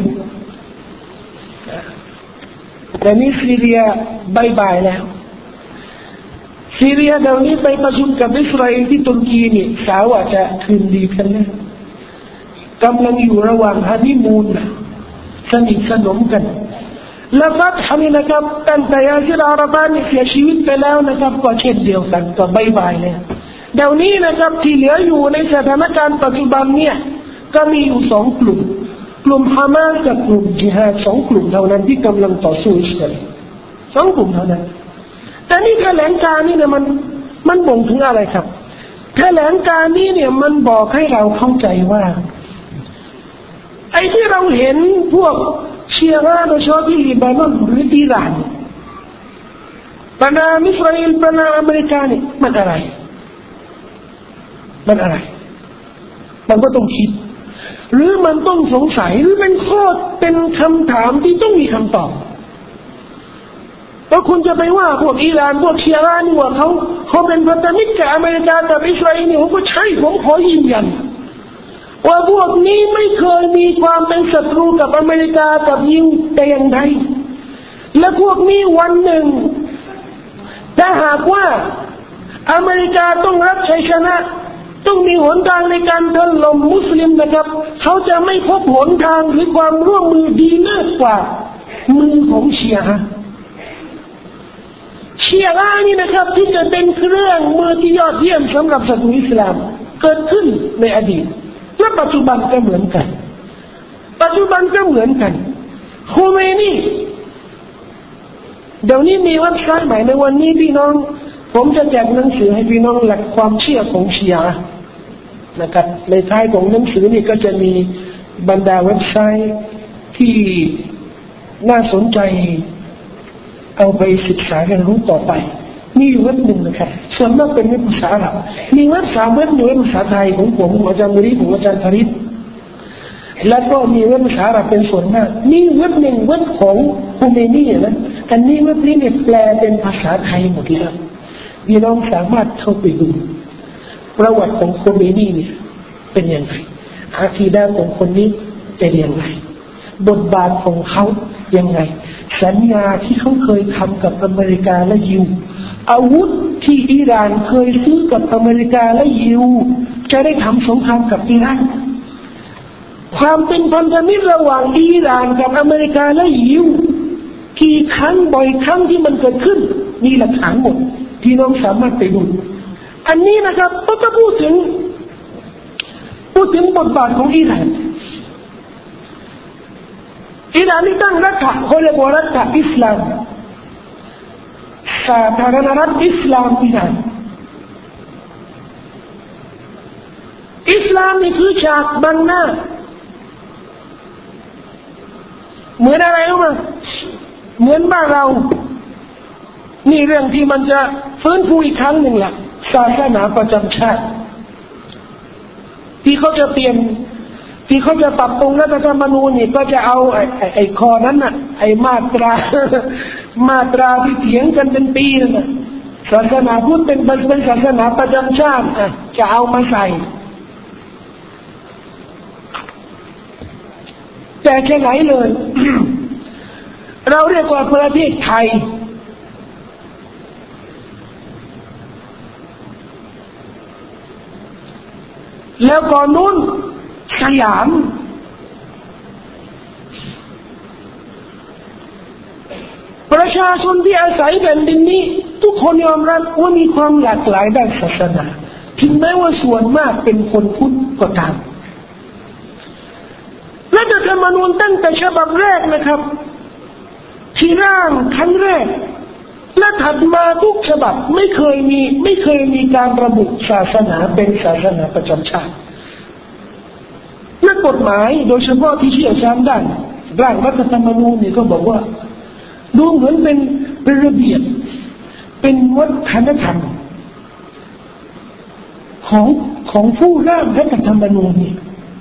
แต่นี้ซีเรียบายบายแล้วซีเรียเดี๋ยวนี้ไปประชุมกับอิสราเอลที่ตุรกีนี่สาวอาจจะคืนดีกันแล้วกำลังอยู่ระหว่างฮันนีมูนสนิทสนมกันและฟัตฮ์นี่นะครับตั้งแต่ยาซิรอาราบานเสียชีวิตไปแล้วนะครับก็เช่นเดียวกันก็บายบายแล้วเดี๋ยวนี้นะครับที่เหลืออยู่ในสถานการณ์ปัจจุบันเนี่ยก็มีอยู่สองกลุ่มกลุ่มฮามาสกับกลุ่มจิฮาดสองกลุ่มเท่านั้นที่กำลังต่อสู้กันสองกลุ่มเท่านั้นแต่นี่แถลงการนี่เนี่ยมันมันบ่งถึงอะไรครับแถลงการนี้เนี่ยมันบอกให้เราเข้าใจว่าไอ้ที่เราเห็นพวกเชียร์โดยเฉพาะที่ลิบานอนหรืออิหร่านประนามอิสราเอลประนามอเมริกาเนี่ยมันอะไรมันอะไรมันก็ต้องคิดหรือมันต้องสงสัยหรือเป็นข้อเป็นคำถามที่ต้องมีคำตอบแล้วคุณจะไปว่าพวกอิหร่านพวกเชียร์นี่ว่าเขาเขาเป็นพันธมิตรกับอเมริกากับอิสราเอลนี่ผมก็ใช่ผมขอยืนยันว่าพวกนี้ไม่เคยมีความเป็นศัตรูกับอเมริกากับยิวแต่อย่างใดและพวกนี้วันหนึ่งถ้าหากว่าอเมริกาต้องรับชัยชนะต้องมีหนทางในการถล่มมุสลิมนะครับเขาจะไม่พบหนทางหรือความร่วมมือดีมากกว่ามือของเชียร์เชียร์นี่นะครับที่จะเป็นเครื่องมือที่ยอดเยี่ยมสำหรับศัตรูอิสลามเกิดขึ้นในอดีตและปัจจุบันก็เหมือนกันปัจจุบันก็เหมือนกันโคเมนีเดี๋ยวนี้มีเว็บไซต์ใหม่ในวันนี้พี่น้องผมจะแจกหนังสือให้พี่น้องหลักความเชื่อของชีอะห์นะครับในท้ายของหนังสือนี่ก็จะมีบรรดาเว็บไซต์ที่น่าสนใจเอาไปศึกษาเรียนรู้ต่อไปมีเว็บหนึ่งนะครับส่วนมากเป็นเว็บภาษาอาหรับมีเว็บสามเว็บหนึ่งเว็บภาษาไทยของผมอาจารย์มุรีผมอาจารย์ธริศแล้วก็มีเว็บภาษาอาหรับเป็นส่วนมากมีเว็บหนึ่งเว็บของโคเมนีนะอันนี้เว็บนี้เนี่ยแปลเป็นภาษาไทยหมดแล้วพี่น้องสามารถเข้าไปดูประวัติของโคเมนีเนี่ยเป็นยังไงอาคีดะห์ของคนนี้เป็นยังไงบทบาทของเขายังไงสัญญาที่เขาเคยทำกับอเมริกาและยิวอาวุธที่อิหร่านเคยซื้อกับอเมริกาและยิวจะได้ทำสงครามกับอิรักความเป็นพันธมิตรระหว่างอิหร่านกับอเมริกาและยิวกี่ครั้งบ่อยครั้งที่มันเกิดขึ้นมีหลักฐานหมดที่น้องสามารถไปดูอันนี้นะครับก็จะพูดถึงพูดถึงบทบาทของอิหร่านอิหร่านนี่ตั้งรัฐเขาเรียกว่ารัฐอิสลามสาธารณรัฐอิสลามอิหร่านอิสลามนี่คือฉากบังหน้าเหมือนอะไรรู้ไหมเหมือนบ้านเรานี่เรื่องที่มันจะฟื้นฟูอีกครั้งหนึ่งแหละศาสนาประจำชาติที่เขาจะเปลี่ยนที่เขาจะปรับปรุงรัฐธรรมนูญนี่ก็จะเอาไอ้ไอ้ข้อนั้นน่ะไอ้มาตรามาตราที่เถียงกันเป็นปีนั่นน่ะศาสนาพุทธเป็นเป็นศาสนาประจำชาติอ่ะจะเอามาใส่แต่แค่ไหนเลย เราเรียกว่าประเทศไทยแล้วก่อนนู้นสยามประชาชนที่อาศัยแผ่นดินนี้ทุกคนยอมรับว่ามีความหลากหลายด้านศาสนาถึงแม้ว่าส่วนมากเป็นคนพุทธก็ตามรัฐธรรมนูญตั้งแต่ฉบับแรกนะครับที่ร่างครั้งแรกและถัดมาทุกฉบับไม่เคยมีไม่เคยมีการระบุศาสนาเป็นศาสนาประจำชาตินักกฎหมายโดยเฉพาะที่เชี่ยวชาญด้านร่างรัฐธรรมนูญนี่ก็บอกว่าดูเหมือนเป็นเป็นระเบียบเป็นวัฒนธรรมของของผู้ร่างรัฐธรรมนูญนี่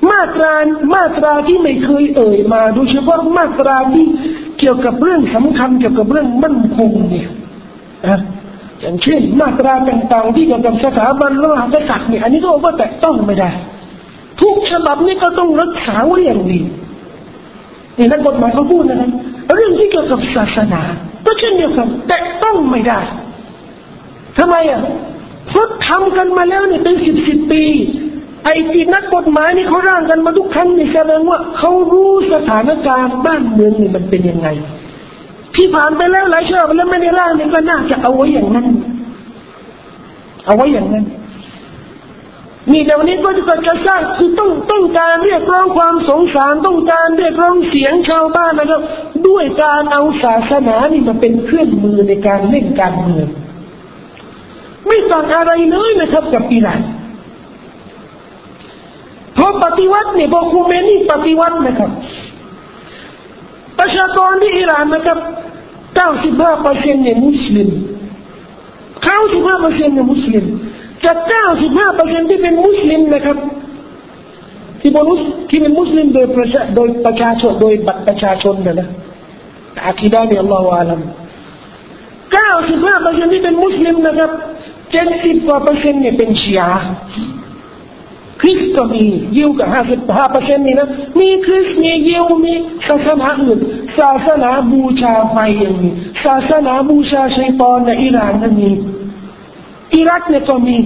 มาตรามาตราที่ไม่เคยเอ่ยมาโดยเฉพาะมาตราที่เกี่ยวกับเรื่องสำคัญเกี่ยวกับเรื่องมั่นคงเนี่ยนะอย่างเช่นมาตราต่างๆที่เกี่ยวกับสถาบันพระมหากษัตริย์เนี่ยอันนี้ก็ว่าแตะต้องไม่ได้ทุกฉบับนี่ก็ต้องรักษาไว้อย่างดีนี่นักกฎหมายเขาพูดนะครับเรื่องที่เกี่ยวกับศาสนาก็เช่นเดียวกันแตะต้องไม่ได้ทำไมอ่ะเพราะทำกันมาแล้วเนี่ยเป็นสิบสิบปีไอ้ที่นักกฎหมายนี่เขาร่างกันมาทุกครั้งนี่แสดงว่าเขารู้สถานการณ์บ้านเมืองนี่มันเป็นยังไงที่ผ่านไปแล้วหลายชั่วโมงแล้วไม่ได้ร่างนี่ก็น่าจะเอาไว้อย่างนั้นเอาไว้อย่างนั้นนี่เดี๋ยวนี้ก็จะจะสร้างคือต้องต้องการเรียกร้องความสงสารต้องการเรียกร้องเสียงชาวบ้านนะครับด้วยการเอาศาสนานี่มาเป็นเครื่องมือในการเล่นการเมืองไม่ต่างอะไรเลยนะครับกับอิหร่านเพราะปฏิวัติเนี่ยพอคูเมนีปฏิวัตินะครับประชากรที่อิหร่านนะครับ เก้าสิบห้าเปอร์เซ็นต์ เนี่ยมุสลิม เก้าสิบห้าเปอร์เซ็นต์ เนี่ยมุสลิมจาก เก้าสิบห้าเปอร์เซ็นต์ ที่เป็นมุสลิมนะครับที่เป็นมุสที่เป็นมุสลิมโดยประชาโดยประชาชนโดยบัตรประชาชนนะนะอาคีดะห์เนี่ยอัลลอฮฺอาลัม เก้าสิบห้าเปอร์เซ็นต์ ที่เป็นมุสลิมนะครับเจ็ดสิบกว่าเปอร์เซ็นต์เนี่ยเป็นชีอะห์คริสต์ก็มียิวกับห้าสิบห้าเปอร์เซ็นต์นี่นะมีคริสต์มียิวมีศาสนาอื่นศาสนาบูชาไฟยังมีศาสนาบูชาชัยฏอนในอิหร่านก็มีอิรักเนี่ยก็มี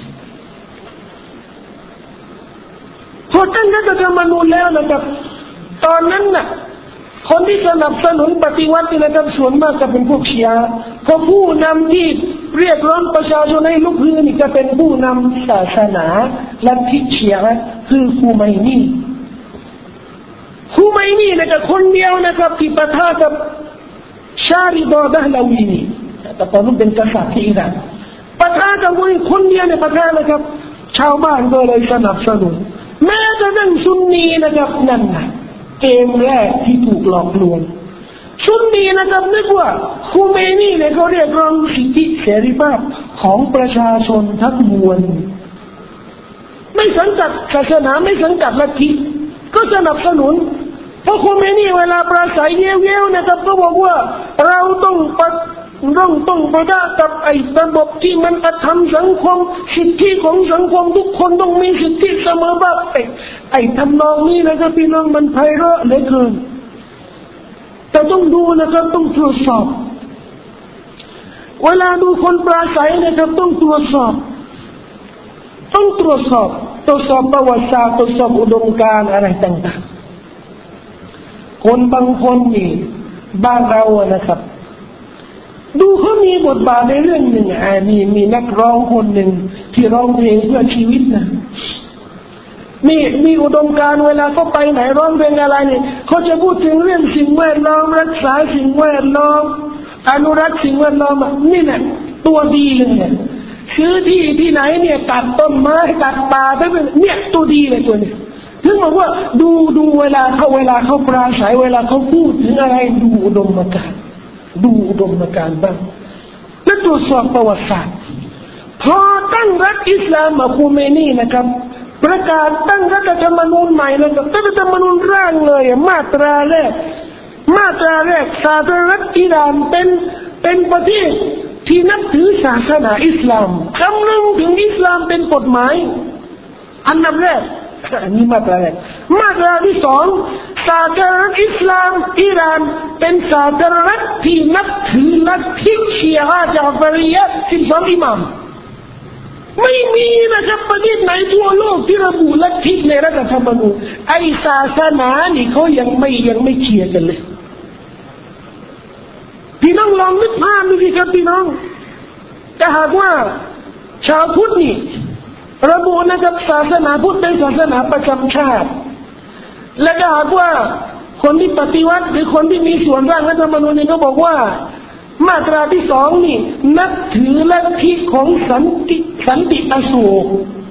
พอตั้งรัฐธรรมนูญแล้วนะครับตอนนั้นน่ะคนที่สนับสนุนปฏิวัตินะครับส่วนมากจะเป็นพวกชีอะห์เพราะผู้นำที่เรียกร้องประชาชนให้ลุกฮือนี่จะเป็นผู้นำศาสนาลัทธิชีอะห์คือคูไมนีคูไมนีนะครับคนเดียวนะครับที่ปะทะกับชาริดอดะฮลาวีนี่แต่ตอนนั้นเป็นกษัตริย์ที่อิหร่านปะทะกับคนเดียวเนี่ยปะทะนะครับชาวบ้านก็เลยสนับสนุนแม้กระทั่งซุนนีนะครับนั่นนะเกมแรกที่ถูกหลอกลวงซุนนีนะครับนึกว่าคูเมนีเนี่ยเขาเรียกร้องสิทธิเสรีภาพของประชาชนทั้งมวลไม่สังกัดศาสนาไม่สังกัดลัทธิก็สนับสนุนเพราะคูเมนีเวลาปราศัยเย้วๆนะครับก็บอกว่าเราต้องปฏิต้องต้องประทะกับไอ้ระบบที่มันอธรรมสังคมสิทธิของสังคมทุกคนต้องมีสิทธิเสมอภาคไอ้ไอ้ทำนองนี้นะครับพี่น้องมันไพเราะเหลือเกินแต่ต้องดูนะครับต้องตรวจสอบเวลาดูคนปราศัยนะครับต้องตรวจสอบต้องตรวจสอบตรวจสอบประวัติศาสตร์ตรวจสอบอุดมการณ์อะไรต่างๆคนบางคนนี่บ้านเราอะนะครับดูเขามีบทบาทในเรื่องหนึ่งอ่ามีมีนักร้องคนหนึ่งที่ร้องเพลงเพื่อชีวิตนะมีมีอุดมการณ์เวลาเขาไปไหนร้องเพลงอะไรเนี่ยเขาจะพูดถึงเรื่องสิ่งแวดล้อมรักษาสิ่งแวดล้อมอนุรักษ์สิ่งแวดล้อมนี่แหละตัวดีเลยเนี่ยซื้อที่ที่ไหนเนี่ยตัดต้นไม้ตัดป่าไปเนี่ยตัวดีเลยตัวนี้ถึงบอกว่าดูดูเวลาเขาเวลาเขาปราศัยเวลาเขาพูดถึงอะไรดูอุดมการณ์ดูอุดมการณ์บ้างและตรวจสอบประวัติศาสตร์พอตั้งรัฐอิสลามมาคูเมนีนะครับประกาศตั้งรัฐธรรมนูญใหม่เลยกับรัฐธรรมนูญร่างเลยมาตราแรกมาตราแรกสาธารณรัฐอิหร่านเป็นเป็นประเทศที่นับถือศาสนาอิสลามคำนึงถึงอิสลามเป็นกฎหมายอันดับแรกอันนี้มาตราแรกมาตราที่สองศาสนาอิสลามอิหร่านเป็นศาสนารัฐที่นับถือลัทธิชีอะห์จาฟารียะห์สิบสองอิหม่ามไม่มีนะครับประเทศไหนทั่วโลกที่ระบุลัทธิในรัฐธรรมนูญไอ้ศาสนานี่เขายังไม่ยังไม่เชียร์กันเลยพี่น้องลองนึกภาพดูสิครับพี่น้องถ้าหากว่าชาวพุทธนี่ระบุนะครับศาสนาพุทธเป็นศาสนาประจำชาติและถ้าหากว่าคนที่ปฏิวัติหรือคนที่มีส่วนร่างรัฐธรรมนูญนี่ก็บอกว่ามาตราที่สองนี่นับถือลัทธิของสันติสันติอโศก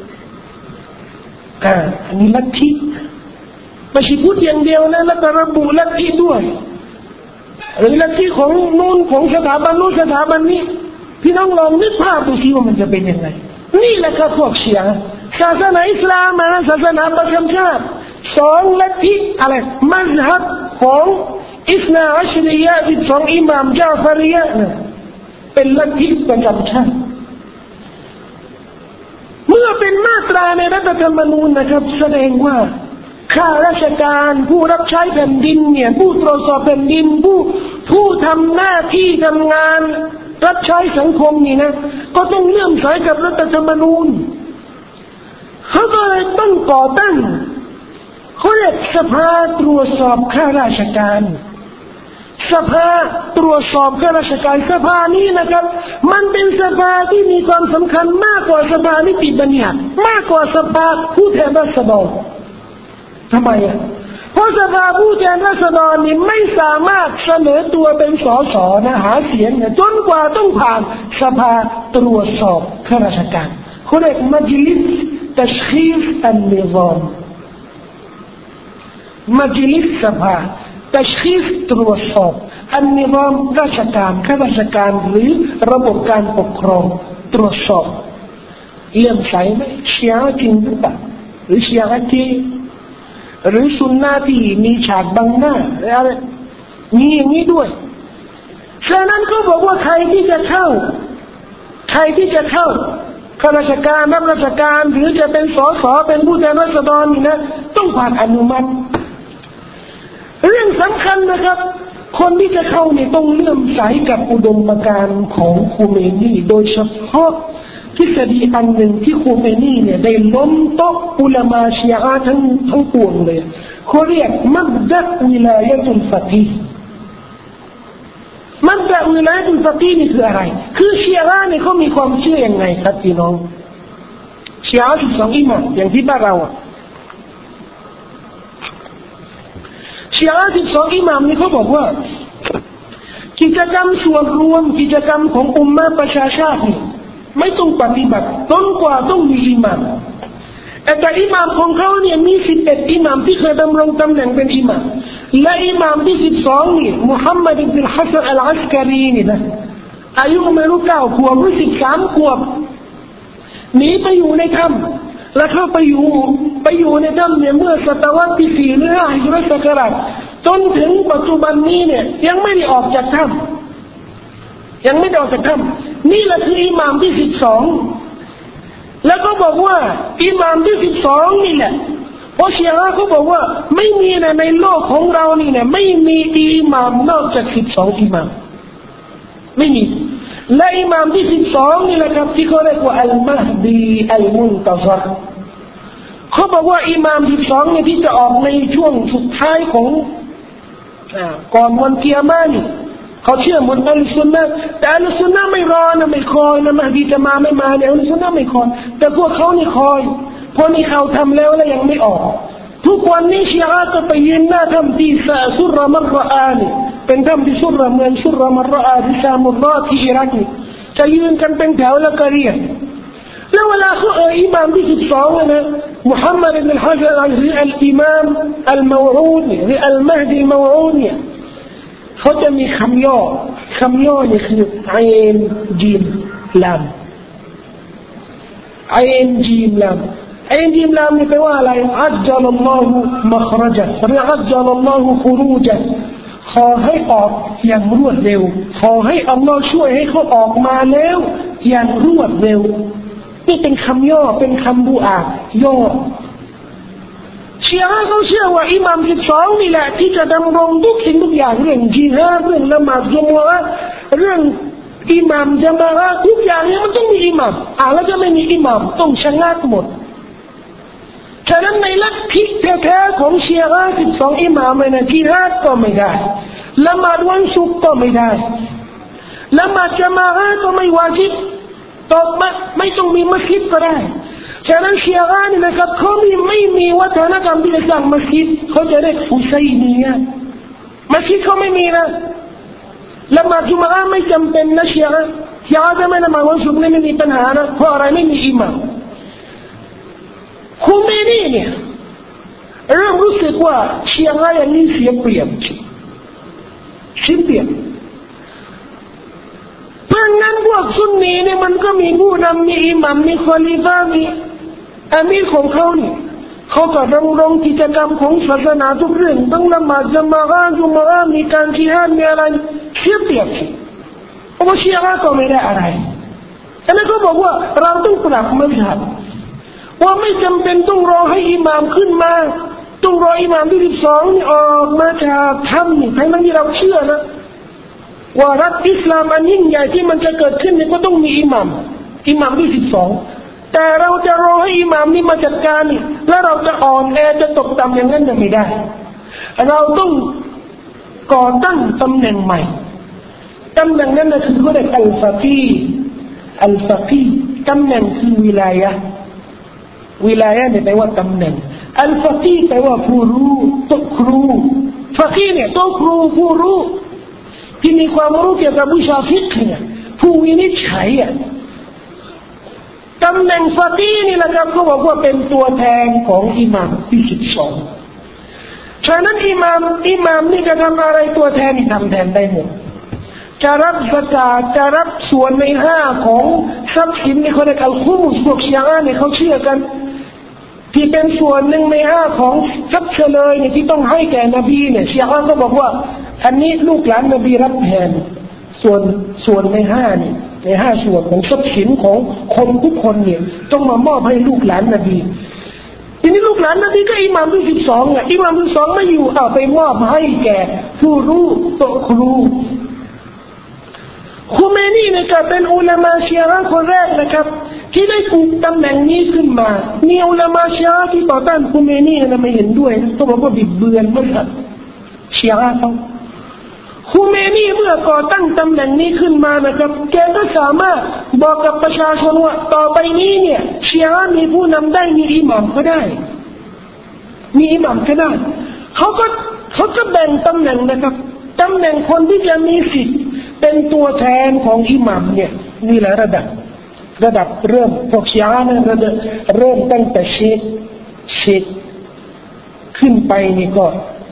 อ่าอันนี้ลัทธิไม่ใช่พูดอย่างเดียวนะแล้วก็ระบุลัทธิด้วยหรือลัทธิของนู้นของสถาบันนู้นสถาบันนี้พี่น้องลองนึกภาพดูสิว่ามันจะเป็นยังไงนี่แหละครับพวกเชียร์ศาสนาอิสลามนะศาสนาประจำชาติสองลัทธิอะไรมัซฮับของอิสนาอัชริยะที่สองอิหม่ามญาฟารียะนะเป็นลัทธิประจำชาติเมื่อเป็นมาตราในรัฐธรรมนูญนะครับแสดงว่าข้าราชการผู้รับใช้แผ่นดินเนี่ยผู้ตรวจสอบแผ่นดินผู้ผู้ทำหน้าที่ทำงานรับใช้สังคมนี่นะก็ต้องเลื่อมใสกับรัฐธรรมนูญเขาก็เลยต้องก่อตั้งเขาเรียกสภาตรวจสอบข้าราชการสภาตรวจสอบข้าราชการสภานี้นะครับมันเป็นสภาที่มีความสำคัญมากกว่าสภานิติบัญญัติมากกว่าสภาผู้แทนราษฎรทำไมอ่ะเพราะสภาผู้แทนราษฎรนี่ไม่สามารถเสนอตัวเป็นสสนะหาเสียงเนี่ยจนกว่าต้องผ่านสภาตรวจสอบข้าราชการเขาเรียกมัจลิสตัชคีฟอันนิซามมัจลิสสภาตัชคีฟตรวจสอบอันนิซามราชการข้าราชการหรือระบบการปกครองตรวจสอบเลื่อมใสไหมเชียร์จริงหรือเปล่าหรือเชียร์ที่หรือสุนนะที่มีฉากบังหน้าอะไรมีอย่างนี้ด้วยฉะนั้นก็บอกว่าใครที่จะเข้าใครที่จะเข้าข้าราชการรับราชการหรือจะเป็นสสเป็นผู้แทนราษฎรนี่นะต้องผ่านอนุมัติเรื่องสำคัญนะครับคนที่จะเข้าเนี่ยต้องเลื่อมใสกับอุดมการณ์ของคูเมนีโดยเฉพาะทฤษฎีอันหนึ่งที่คูเมนีเนี่ยได้ล้มโต๊ะอุลามาชีอะห์ทั้งทั้งปวงเลยเขาเรียกมับดะวิลายะตุลฟะกีห์มับดะวิลายะตุลฟะกีห์นี่คืออะไรคือชีอะห์เนี่ยเขามีความเชื่อยังไงครับพี่น้องชีอะห์สิบสองอิหม่ามอย่างที่บ้านเราชีอะห์สิบสองอิหม่ามนี่เขาบอกว่ากิจกรรมส่วนรวมกิจกรรมของอุมมะห์ประชาชาติไม่ต้องปฏิบัติจนกว่าต้องมีอิหม่ามแต่อิหม่ามของเขาเนี่ยมีสิบเอ็ดอิหม่ามที่เคยดำรงตำแหน่งเป็นอิหม่ามและอิหม่ามที่สิบสองนี่มุฮัมมัดอิบนุฮัสซันอัลอัสการีนี่นะอายุไม่รู้เก้าขวบหรือสิบสามขวบหนีไปอยู่ในถ้ำแล้วเข้าไปอยู่ไปอยู่ในถ้ำเนี่ยเมื่อศตวรรษที่สี่หรือห้าฮิจเราะห์ศักราชจนถึงปัจจุบันนี้เนี่ยยังไม่ได้ออกจากถ้ำยังไม่ได้ออกจากถ้ำนี่แหละคืออิหม่ามที่สิบสองแล้วก็บอกว่าอิหม่ามที่สิบสองนี่แหละเพราะชีอะห์เขาบอกว่าไม่มีนะในโลกของเรานี่เนี่ยไม่มีอิหม่ามนอกจากสิบสองอิหม่ามไม่มีและอิหม่ามที่สิบสองนี่แหละครับที่เขาเรียกว่าอัลมะฮดีอัลมุนตะซรเขาบอกว่าอิหม่ามสิบสองเนี่ยที่จะออกในช่วงสุดท้ายของอ่าก่อนวันกิยามะห์นี่เขาเชื่อหมดอัลซุนนะห์แต่อัลซุนนะห์ไม่รอนะไม่คอยนะมะฮดีจะมาไม่มาเนี่ยอัลซุนนะห์ไม่คอยแต่พวกเขานี่คอยเพราะนี่เขาทำแล้วแล้วยังไม่ออกทุกวันนี้ชีอะห์ก็ไปยืนหน้าถ้ำที่สุรมัรรออานี่เป็นถ้ำที่สุรเมืองสุรมัรรออาที่ชามุลลอที่อิรักนี่จะยืนกันเป็นแถวแล้วก็เรียกแล้วเวลาเขาเอ่ยอิหม่ามที่สิบสองนะมุฮัมมัดอิบนุฮัสซันหรืออัลอิมามอัลมูอูดหรืออัลมะฮดีมูอูดเนี่ยเขาจะมีคำย่อคำย่อนี่คืออัยนจีมลามอัยนจีมลามอัยนจีมลามนี่แปลว่าอะไรอัจจัลลอฮุมัครจะหรืออัจจัลลอฮุคุรูจะขอให้ออกอย่างรวดเร็วขอให้อัลลอฮ์ช่วยให้เขาออกมาแล้วอย่างรวดเร็วนี่เป็นคำย่อเป็นคำดุอาย่อชีอะห์เขาเชื่อว่าอิหม่ามสิบสองนี่แหละที่จะดำรงทุกสิ่งทุกอย่างเรื่องญิฮาดเรื่องละหมาดจุมอะห์เรื่องอิหม่ามญะมาอะห์ทุกอย่างเนี่ยมันต้องมีอิหม่ามอ่ะแล้วจะไม่มีอิหม่ามต้องชะงักหมดฉะนั้นในลัทธิแท้ๆของชีอะห์สิบสองอิหม่ามเนี่ยญิฮาดก็ไม่ได้ละหมาดวันศุกร์ก็ไม่ได้ละหมาดญะมาอะห์ก็ไม่วาญิบต่อมาไม่ต้องมีมัสยิดก็ได้ฉะนั้นชีอะห์นี่นะครับเขาไม่ไม่มีวัฒนธรรมที่จะสร้างมัสยิดเขาจะเรียกอุซัยนียะห์มัสยิดเขาไม่มีนะละหมาดจุมอะห์ไม่จำเป็นนะชีอะห์ชีอะห์จะไม่ละหมาดวันศุกร์ไม่มีปัญหานะเพราะอะไรไม่มีอิหม่ามคุเมนีเนี่ยเริ่มรู้สึกว่าชีอะห์อย่างนี้เสียเปรียบเสียเปรียบเพราะงั้นพวกซุนนีเนี่ยมันก็มีผู้นำมีอิหมัมมีคอลิฟะมีอามีรของเขานี่เขาก็ดำรงกิจกรรมของศาสนาทุกเรื่องต้องละหมาดละหมาดจุมอะมีการจิฮาดมีอะไรเทียบเทียบเพราะว่าชีอะห์ก็ไม่ได้อะไรอันนั้นก็บอกว่าเราต้องปรับมัซฮับว่าไม่จำเป็นต้องรอให้อิหม่ามขึ้นมาต้องรออิหม่ามที่สิบสองนี่ออกมาจากถ้ำนี่ทั้งนั้นที่เราเชื่อนะว่ารัฐอิสลามอันยิ่งใหญ่ที่มันจะเกิดขึ้นนี่ก็ต้องมีอิหม่ามอิหม่ามที่สิบสองแต่เราจะรอให้อิหม่ามนี่มาจัดการนี่แล้วเราจะอ่อนแอจะตกต่ำอย่างนั้นจะไม่ได้เราต้องก่อตั้งตำแหน่งใหม่ตำแหน่งนั้นคือเขาเรียกอัลฟะกีอัลฟะกีตำแหน่งคือวิลายะวิลายะเนี่ยแปลว่าตำแหน่งอัลฟะกีแปลว่าผู้รู้ตัวครูฟะกีเนี่ยตัวครูผู้รู้ที่มีความรู้เกี่ยวกับวิชาฟิกห์เนี่ยผู้วินิจฉัยอ่ะตำแหน่งฟะกีนี่แหละครับเขาบอกว่าเป็นตัวแทนของอิหม่ามที่สิบสองฉะนั้นอิหม่ามอิหม่ามนี่จะทำอะไรตัวแทนนี่ทำแทนได้หมดจะรับซะกาตจะรับส่วนในห้าของทรัพย์สินในคนอัลคุมุสพวกชีอะห์เนี่ยเขาเชื่อกันที่เป็นส่วนหนึ่งในห้าของทรัพย์เฉลยเนี่ยที่ต้องให้แก่นบีเนี่ยชีอะห์ก็บอกว่าอันนี้ลูกหลานนบีรับแทนส่วนส่วนในห้านี่ในห้าส่วนของทรัพย์สินของคนทุกคนเนี่ยต้องมามอบให้ลูกหลานนบีทีนี้ลูกหลานนบีก็อิหม่ามที่สิบสองอ่ะอิหม่ามที่สองไม่อยู่เอาไปมอบให้แก่ผู้รู้โตครูคุเมนีเนี่ยก็เป็นอุลามะชีอะห์คนแรกนะครับที่ได้ถูกตำแหน่งนี้ขึ้นมามีอุลามะชีอะห์ที่ต่อต้านคุเมนีนะไม่เห็นด้วยเขาบอกว่าบิดเบือนมัซฮับชีอะห์เขาคุเมนีเมื่อก่อตั้งตำแหน่งนี้ขึ้นมานะครับแกก็สามารถบอกกับประชาชนว่าต่อไปนี้เนี่ยชีอะห์มีผู้นำได้มีอิหม่ามก็ได้มีอิหม่ามก็ได้เขาก็เขาก็แบ่งตำแหน่งนะครับตำแหน่งคนที่จะมีสิทธิ์เป็นตัวแทนของอิหม่ามเนี่ยนี่แหละระดับระดับเริ่มพวกชีอะห์เนี่ยระดับเริ่มตั้งแต่เชคเชคขึ้นไปนี่ก็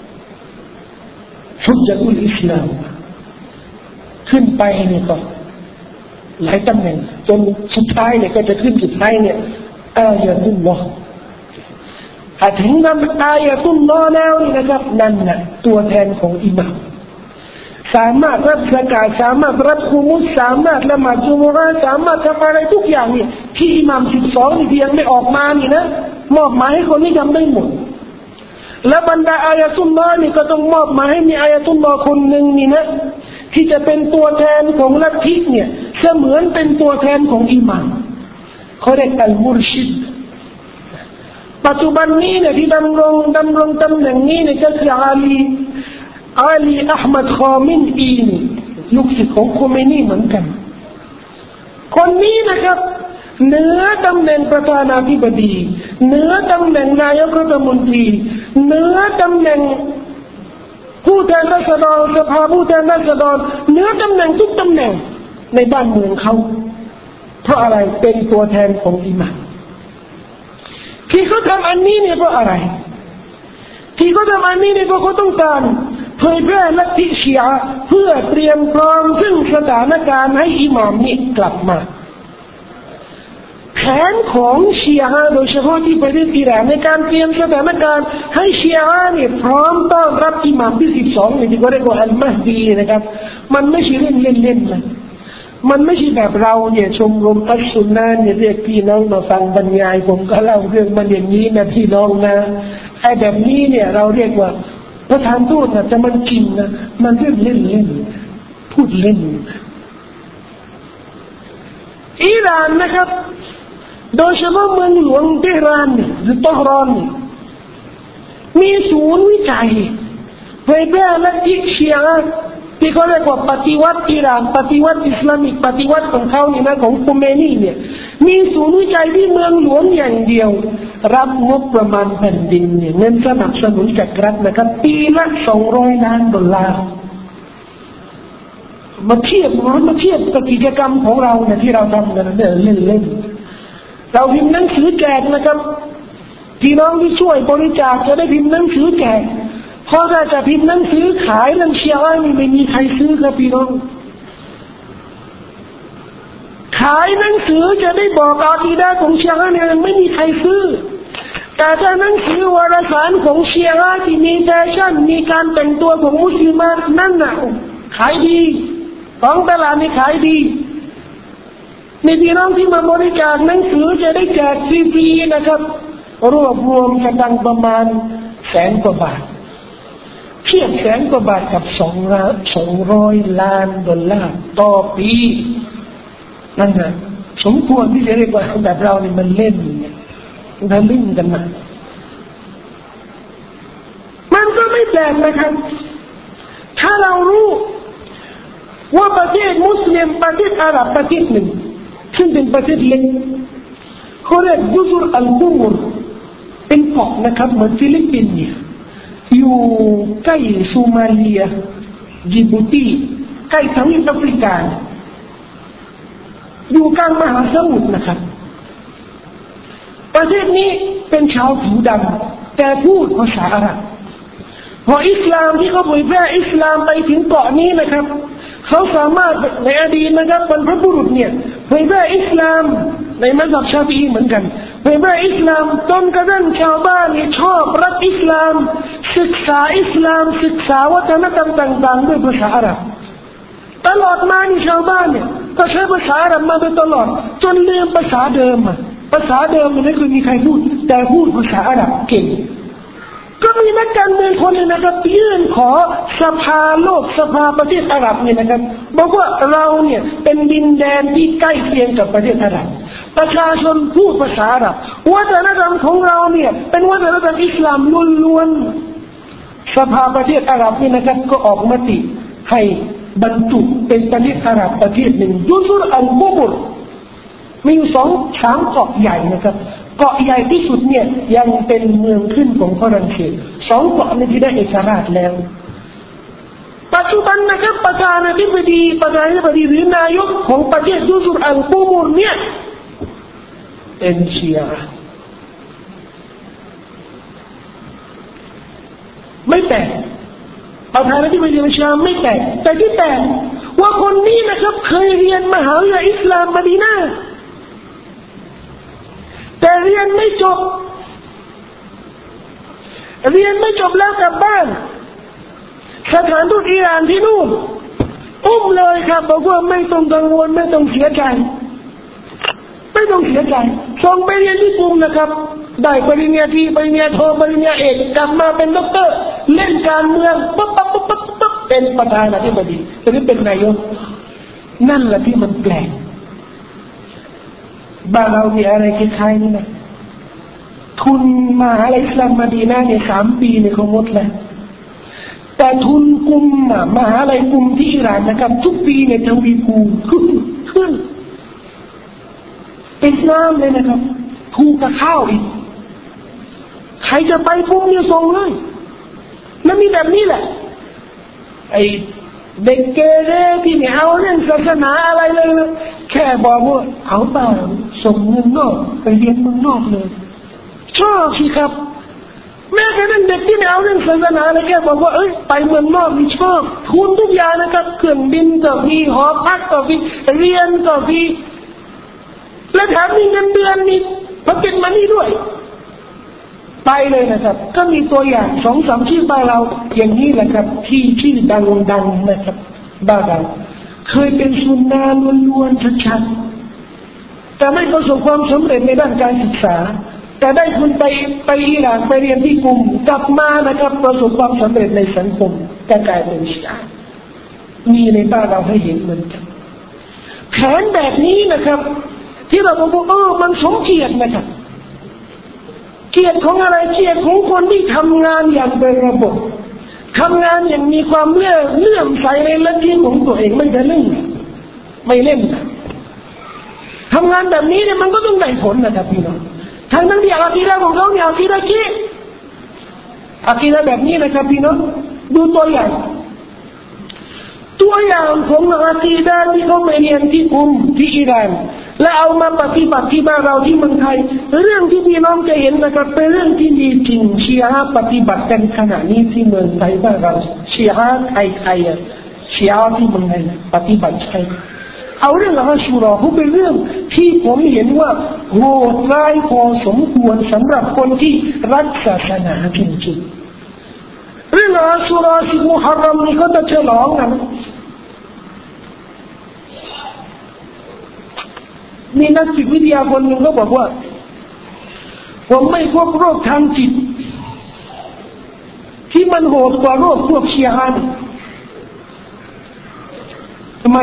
ฮุจญะตุลอิสลามขึ้นไปนี่ก็หลายตำแหน่งจนสุดท้ายเนี่ยก็จะขึ้นสุดท้ายเนี่ยอายะตุลลอฮ์ถ้าถึงนั้นอายะตุลลอฮ์แล้วนี่นะครับนั่นน่ะตัวแทนของอิหม่ามสามารถรับซะกาตสามารถรับคุมุสสามารถละหมาดจุมอะห์สามารถทำอะไรทุกอย่างนี่ที่อิหม่ามสิบสองนี่ที่ยังไม่ออกมานี่นะมอบหมายให้คนนี้ทำได้หมดและบรรดาอายะตุลลอฮ์นี่ก็ต้องมอบหมายให้มีอายะตุลลอฮ์คนหนึ่งนี่นะที่จะเป็นตัวแทนของลัทธิเนี่ยเสมือนเป็นตัวแทนของอิหม่ามเขาเรียกอัลมุรชิดปัจจุบันนี้เนี่ยที่ดำรงดำรงตำแหน่งนี้เนี่ยก็คืออาลีอาลีอัลมัดคอมินอีนลูกศิษย์ของโคเมนีเหมือนกันคนนี้นะครับเหนือตำแหน่งประธานาธิบดีเหนือตำแหน่งนายกรัฐมนตรีเหนือตำแหน่งผู้แทนราษฎรสภาผู้แทนราษฎรเหนือตำแหน่งทุกตำแหน่งในบ้านเมืองเขาเพราะอะไรเป็นตัวแทนของอิหม่ามที่เขาทำอันนี้เนี่ยเพราะอะไรที่เขาทำอันนี้เนี่ยเพราะเขาต้องการเผยแพร่ลัทธิชีอะห์เพื่อเตรียมพร้อมซึ่งสถานการณ์ให้อิหม่ามนี่กลับมาแผนของชีอะห์โดยเฉพาะที่ประเทศอิหร่านในการเตรียมสถานการณ์ให้ชีอะห์เนี่ยพร้อมต้อนรับอิหม่ามที่สิบสองเนี่ยที่เขาเรียกว่าอัลมะฮดีนะครับมันไม่ใช่เล่นเล่นเล่นนะมันไม่ใช่แบบเราเนี่ยชมรมอัสซุนนะห์เนี่ยเรียกพี่น้องมาฟังบรรยายผมก็เล่าเรื่องมันอย่างนี้นะพี่น้องนะไอ้แบบนี้เนี่ยเราเรียกว่าประธานทูตนะแต่มันจริงนะมันเรื่องเล่นเล่นพูดเล่นอิหร่านนะครับโดยเฉพาะเมืองหลวงเตหะรานเนี่ยหรือตะฮรานเนี่ยมีศูนย์วิจัยเผยแพร่ลัทธิชีอะห์ที่เขาเรียกว่าปฏิวัติอิหร่านปฏิวัติอิสลามิกปฏิวัติของเขานี่นะของโคเมนีเนี่ยมีศูนย์วิจัยที่เมืองหลวงอย่างเดียวรับงบประมาณแผ่นดินเนี่ยเงินสนับสนุนจากรัฐนะครับปีละสองร้อยล้านดอลลาร์มาเทียบมาเทียบกับกิจกรรมของเราเนี่ยที่เราทำกันเนี่ยเล่นๆเราพิมพ์หนังสือแจกนะครับพี่น้องที่ช่วยบริจาคจะได้พิมพ์หนังสือแจกเพราะถ้าจะพิมพ์หนังสือขายเรื่องชีอะห์นี่ไม่มีใครซื้อครับพี่น้องขายหนังสือจะได้บอกอากีดะห์ของชีอะห์เนี่ยไม่มีใครซื้อแต่ถ้าหนังสือวารสารของชีอะห์ที่มีแฟชั่นมีการแต่งตัวของมุสลิมนั่นน่ะขายดีของตลาดนี่ขายดีในพี่น้องที่มาบริจาคหนังสือจะได้แจกฟรีๆนะครับรวบรวมกำลังประมาณแสนกว่าบาทเทียบแสนกว่าบาทกับสองร้อยสองร้อยล้านดอลลาร์ต่อปีนั่นนะสมควรที่จะเรียกว่าแบบเราเนี่ยมันเล่นเนี่ยมันเล่นกันมามันก็ไม่แปลกนะครับถ้าเรารู้ว่าประเทศมุสลิมประเทศอาหรับประเทศหนึ่งซึ่งเป็นประเทศเล็กเขาเรียกยุซุรอัลกุมุรเป็นเกาะนะครับเหมือนฟิลิปปินส์เนี่ยอยู่ใกล้โซมาเลียจิบูตีใกล้ทวีปแอฟริกาอยู่กลางมหาสมุทรนะครับประเทศนี้เป็นชาวผิวดำแต่พูดภาษาอาหรับพออิสลามที่เขาเผยแพร่อิสลามไปถึงเกาะนี้นะครับเขาสามารถในอดีตนะครับบรรพบุรุษเนี่ยเผยแพร่อิสลามในมัซฮับชาฟิอีเหมือนกันเผยแพร่อิสลามจนกระทั่งชาวบ้านเนี่ยชอบรักอิสลามศึกษาอิสลามศึกษาวัฒนธรรมต่างๆด้วยภาษาอาหรับตลอดมานี่ชาวบ้านเนี่ยก็ใช้ภาษาอาหรับมาโดยตลอดจนลืมภาษาเดิมอ่ะภาษาเดิมมันไม่เคยมีใครพูดแต่พูดภาษาอาหรับเก่งก็มีนักการเมืองคนนึงนะครับยื่นขอสภาโลกสภาประเทศอาหรับเนี่ยนะครับบอกว่าเราเนี่ยเป็นดินแดนที่ใกล้เคียงกับประเทศอาหรับประชาชนพูดภาษาอาหรับวัฒนธรรมของเราเนี่ยเป็นวัฒนธรรมอิสลามล้วนๆสภาประเทศอาหรับนี่นะครับก็ออกมติให้บรรจุเป็นประเทศอาหรับประเทศหนึ่งยุซุรอัลกุมุรมีสองสามเกาะใหญ่นะครับเกาะใหญ่ที่สุดเนี่ยยังเป็นเมืองขึ้นของฝรั่งเศสสองเกาะนี้ที่ได้เอกราชแล้วปัจจุบันนะครับประธานาธิบดีประธานาธิบดีหรือนายกของประเทศยุซุรอัลกุมุรเนี่ยเป็นชีอะห์ไม่แปลกประธานาธิบดีชีอะห์ไม่แปลกแต่ที่แปลกว่าคนนี้นะครับเคยเรียนมหาวิทยาลัยอิสลามมะดีนะห์แต่เรียนไม่จบเรียนไม่จบแล้วกลับบ้านสถานทูตอิหร่านที่นู่นอุ้มเลยครับบอกว่าไม่ต้องกังวลไม่ต้องเสียใจไม่ต้องเสียใจส่งไปเรียนที่กรุงนะครับได้ปริญญาตรีปริญญาโทปริญญาเอกกลับมาเป็นด็อกเตอร์เล่นการเมืองปั๊บปั๊บปั๊บปั๊บปั๊บเป็นประธานาธิบดีหรือเป็นนายกนั่นแหละที่มันแปลกบ้านเรามีอะไรคล้ายๆนี่นะทุนมหาวิทยาลัยอิสลามมะดีนะห์เนี่ยสามปีเนี่ยเขาหมดแล้วแต่ทุนกลุ่มมหาวิทยาลัยกลุ่มที่อิหร่านนะครับทุกปีเนี่ยจะวีคูณขึ้นขึ้นเป็นน้ำเลยนะครับถูกกับข้าวอีกใครจะไปพวกนี้ส่งเลยแล้วมีแบบนี้แหละไอเด็กเกเรที่ไม่เอาเรื่องศาสนาอะไรเลยนะแค่บอกว่าเอาเปล่าส่งเงินนอกไปเรียนเมืองนอกเลยชอบสิครับแม้กระทั่งเด็กที่ไม่เอาเรื่องศาสนาอะไรแค่บอกว่าเอ้ยไปเมืองนอกนี่ชอบทุนทุกอย่างนะครับเครื่องบินก็มีหอพักก็มีเรียนก็มีและแถมมีเงินเดือนมีพ็อกเก็ตมันนี่ด้วยไปเลยนะครับก็มีตัวอย่างสองสามที่บ้านเราอย่างนี้แหละครับที่ที่ดังๆนะครับบ้านเราเคยเป็นซุนนะห์ล้วนๆชัดๆแต่ไม่ประสบความสำเร็จในด้านการศึกษาแต่ได้ทุนไปไปอิหร่านไปเรียนที่กรุงกลับมานะครับประสบความสำเร็จในสังคมกลายเป็นชีอะห์มีในบ้านเราให้เห็นเหมือนกันแผนแบบนี้นะครับที่เราบอกว่าเออมันสมเกียรตินะครับเกียรติของอะไรเกียรติของคนที่ทำงานอย่างเป็นระบบทำงานอย่างมีความเลื่อเลื่อมใสในลัทธิของตัวเองไม่ได้เล่นไม่เล่นทำงานแบบนี้เนี่ยมันก็ต้องได้ผลนะครับพี่น้องทั้งนั้นที่อาคีดะห์ของเขาเนี่ยอาคีดะห์คิดอาคีดะห์แบบนี้นะครับพี่น้องดูตัวอย่างตัวอย่างของอาคีดะห์ที่เขาไปเรียนที่กรุงที่อิหร่านและเอามาปฏิบัติที่บ้านเราที่เมืองไทยเรื่องที่พี่น้องจะเห็นนะครับเป็นเรื่องที่มีจริงชีอะห์ปฏิบัติกันขณะนี้ที่เมืองไทยบ้านเราชีอะห์ไทยไทยชีอะห์ที่เมืองไทยปฏิบัติใช่เอาเรื่องอัชชูรอเขาเป็นเรื่องที่ผมเห็นว่าโหดร้ายพอสมควรสำหรับคนที่รักศาสนาจริงๆเรื่องอาชูราสิบมุฮัรรอมนี่เขาจะฉลองกันมีนักจิตวิทยาคนหนึ่งก็บอกว่าผมไม่พบโรคทางจิตที่มันโหดกว่าโรคพวกชีอะห์ทำไม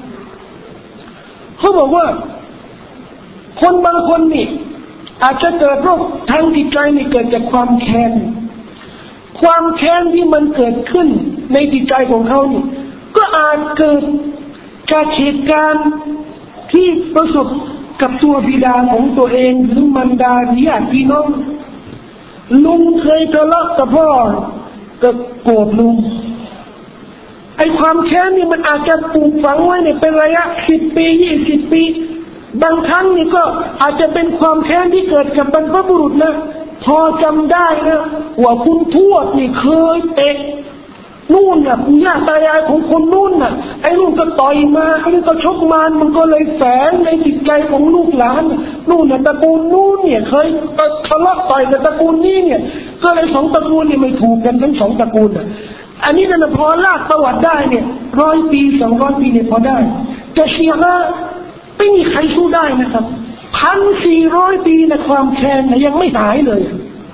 เขาบอกว่าคนบางคนนี่อาจจะเกิดโรคทางจิตใจนี่เกิดจากความแค้นความแค้นที่มันเกิดขึ้นในจิตใจของเขานี่ก็อาจเกิดจากเหตุการณ์ที่ประสบกับตัวบิดาของตัวเองหรือมารดาญาติพี่น้องลุงเคยทะเลาะกับพ่อก็โกรธลุงไอ้ความแค้นนี่มันอาจจะปลูกฝังไว้เนี่ยเป็นระยะสิบปียี่สิบปีบางครั้งนี่ก็อาจจะเป็นความแค้นที่เกิดกับบรรพบุรุษนะพอจำได้นะว่าคุณทวดนี่เคยเตะนู่นน่ะปู่ย่าตายายของคนนู่นน่ะไอ้นู่นก็ต่อยมาไอ้นี่ก็ชกมามันก็เลยแฝงในจิตใจของลูกหลานนู่นน่ะตระกูลนู่นเนี่ยเคยทะเลาะต่อยกับตระกูลนี้เนี่ยก็เลยสองตระกูลนี่ไม่ถูกกันทั้งสองตระกูลน่ะอันนี้น่ะพอลากประวัติได้เนี่ยร้อยปีสองร้อยปีเนี่ยพอได้แต่ชีอะห์ไม่มีใครสู้ได้นะครับพันสี่ร้อยปีนะความแค้นนะยังไม่หายเลย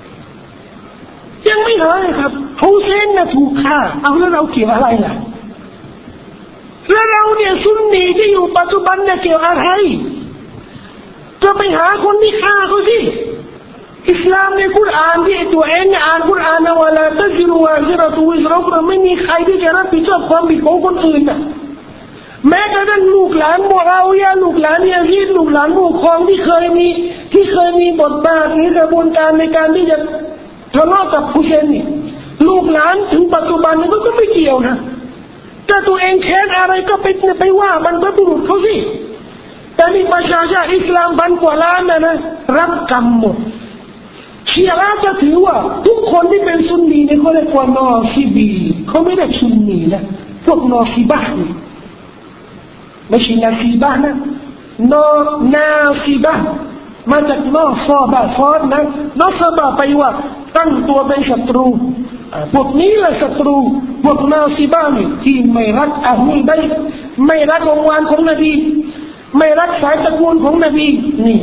ยังไม่หายครับฮุเซนน่ะถูกฆ่าเอาแล้วเราเกี่ยวอะไรล่ะแล้วเราเนี่ยซุนนีที่อยู่ปัจจุบันเนี่ยเกี่ยวอะไรจะไปหาคนที่ฆ่าเขาสิอิสลามในกุรอานที่ตัวเองเนี่ยอ่านกุรอานนะว่าละตัซิรุวะซิรตุวิซรอุคราไม่มีใครที่จะรับผิดชอบความผิดของคนอื่นน่ะแม้กระทั่งลูกหลานมุอาวิยะห์ลูกหลานยะซีดลูกหลานผู้ปกครองที่เคยมีที่เคยมีบทบาทในกระบวนการในการที่จะทะเลาะกับฮุเซนนี่ลูกหลานถึงปัจจุบันนี้ก็ไม่เกี่ยวนะถ้าตัวเองแค้นอะไรก็ไปไปว่าบรรพบุรุษเขาสิแต่นี่ประชาชาติอิสลามพันกว่าล้านนะนะรับกรรมหมดชีอะห์จะถือว่าทุกคนที่เป็นซุนนีเนี่ยเขาเรียกว่านอซิบีเขาไม่ได้ซุนนีนะพวกนอซิบะห์นี่ไม่ใช่นาซีบะห์นะนอนาซิบะห์มาจากนอซอบะซอดนะนอซอบะไปว่าตั้งตัวเป็นศัตรูพวกนี้แหละศัตรูพวกนาซีบะห์นี่ที่ไม่รักอะห์ลุลบัยต์ไม่รักองค์วานของนบีไม่รักสายตระกูลของนบีนี่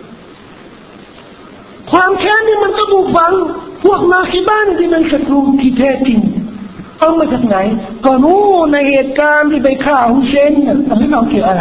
ความแค้นนี่มันก็ถูกฝังพวกนาซีบะห์ที่เป็นศัตรูที่แท้จริงเอามาจากไหนก็รู้ในเหตุการณ์ที่ไปฆ่าฮุเซนเนี่ยแต่ไม่เอาเกี่ยวอะไร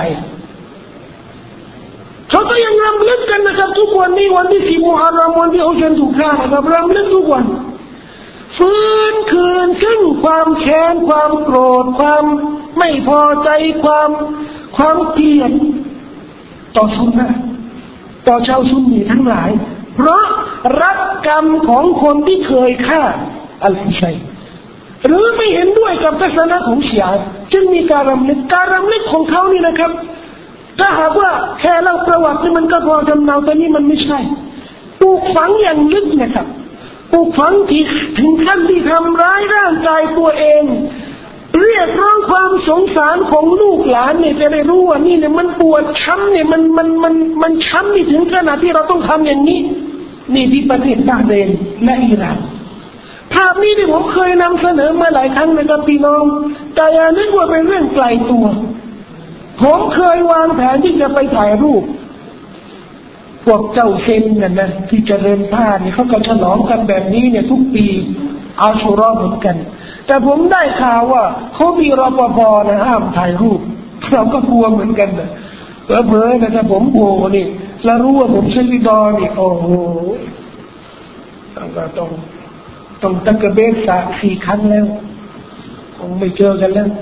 เขาก็ยังรำลึกกันนะครับทุกวันนี้วันที่สี่มุฮัรรอมวันที่ฮุเซนถูกฆ่านะครับรำลึกทุกวันฟื้นคืนซึ่งความแค้นความโกรธความไม่พอใจความความเกลียดต่อซุนนะห์ต่อชาวซุนนีทั้งหลายเพราะรับกรรมของคนที่เคยฆ่าอัลฮุซัยน์หรือไม่เห็นด้วยกับทัศนะของชีอะห์จึงมีการรำลึกการรำลึกของเขานี่นะครับถ้าหากว่าแค่เล่าประวัตินี่มันก็พอจำเนาแต่นี่มันไม่ใช่ปลูกฝังอย่างลึกนะครับปลูกฝังที่ถึงขั้นที่ทำร้ายร่างกายตัวเองเรียกร้องความสงสารของลูกหลานเนี่ยจะได้รู้ว่านี่เนี่ยมันปวดช้ำเนี่ยมันมันมันมันช้ำนี่ถึงขนาดที่เราต้องทำอย่างนี้นี่ที่ประเทศบาห์เรนและอิหร่านภาพนี้ที่ผมเคยนำเสนอมาหลายครั้งนะครับพี่น้องแต่อย่านึกว่าเป็นเรื่องไกลตัวผมเคยวางแผนที่จะไปถ่ายรูปพวกเจ้าเซนเนี่ยนะที่เจริญผ้านี่เขาก็ฉลองกันแบบนี้เนี่ยทุกปีอาชูเราะห์เหมือนกันแต่ผมได้ข่าวว่าเขามีรปภนะห้ามถ่ายรูปเราก็กลัวเหมือนกันนะเผลอๆนะถ้าผมโผล่นี่แล้วรู้ว่าผมใช้ลิดอนี่โอ้โหต้องต้องต้องตั้งกระเบนสามสี่ครั้งแล้วคงไม่เจอกันแล้ว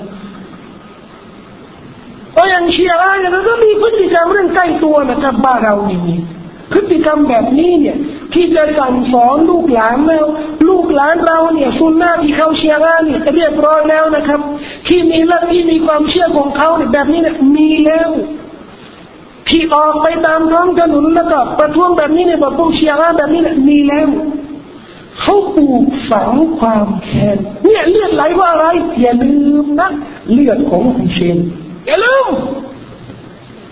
เพราะอย่างเชียร์เนี่ยเราก็มีพฤติกรรมเรื่องใกล้ตัวนะครับบ้านเรานี่มีพฤติกรรมแบบนี้เนี่ยที่จะสั่งสอนลูกหลานแล้วลูกหลานเราเนี่ยซุนนะห์ที่เขาเชียร์เนี่ยเรียบร้อยแล้วนะครับที่มีและที่มีความเชื่อของเขาเนี่ยแบบนี้เนี่ยมีแล้วที่ออกไปตามท้องถนนแล้วก็ประท้วงแบบนี้เนี่ยบอกพวกเชียร์แบบนี้เนี่ยมีแล้วเขาปลูกฝังความแค้นเนี่ยเลือดไหลว่าอะไรอย่าลืมนะเลือดของฮุเซนอย่าลืม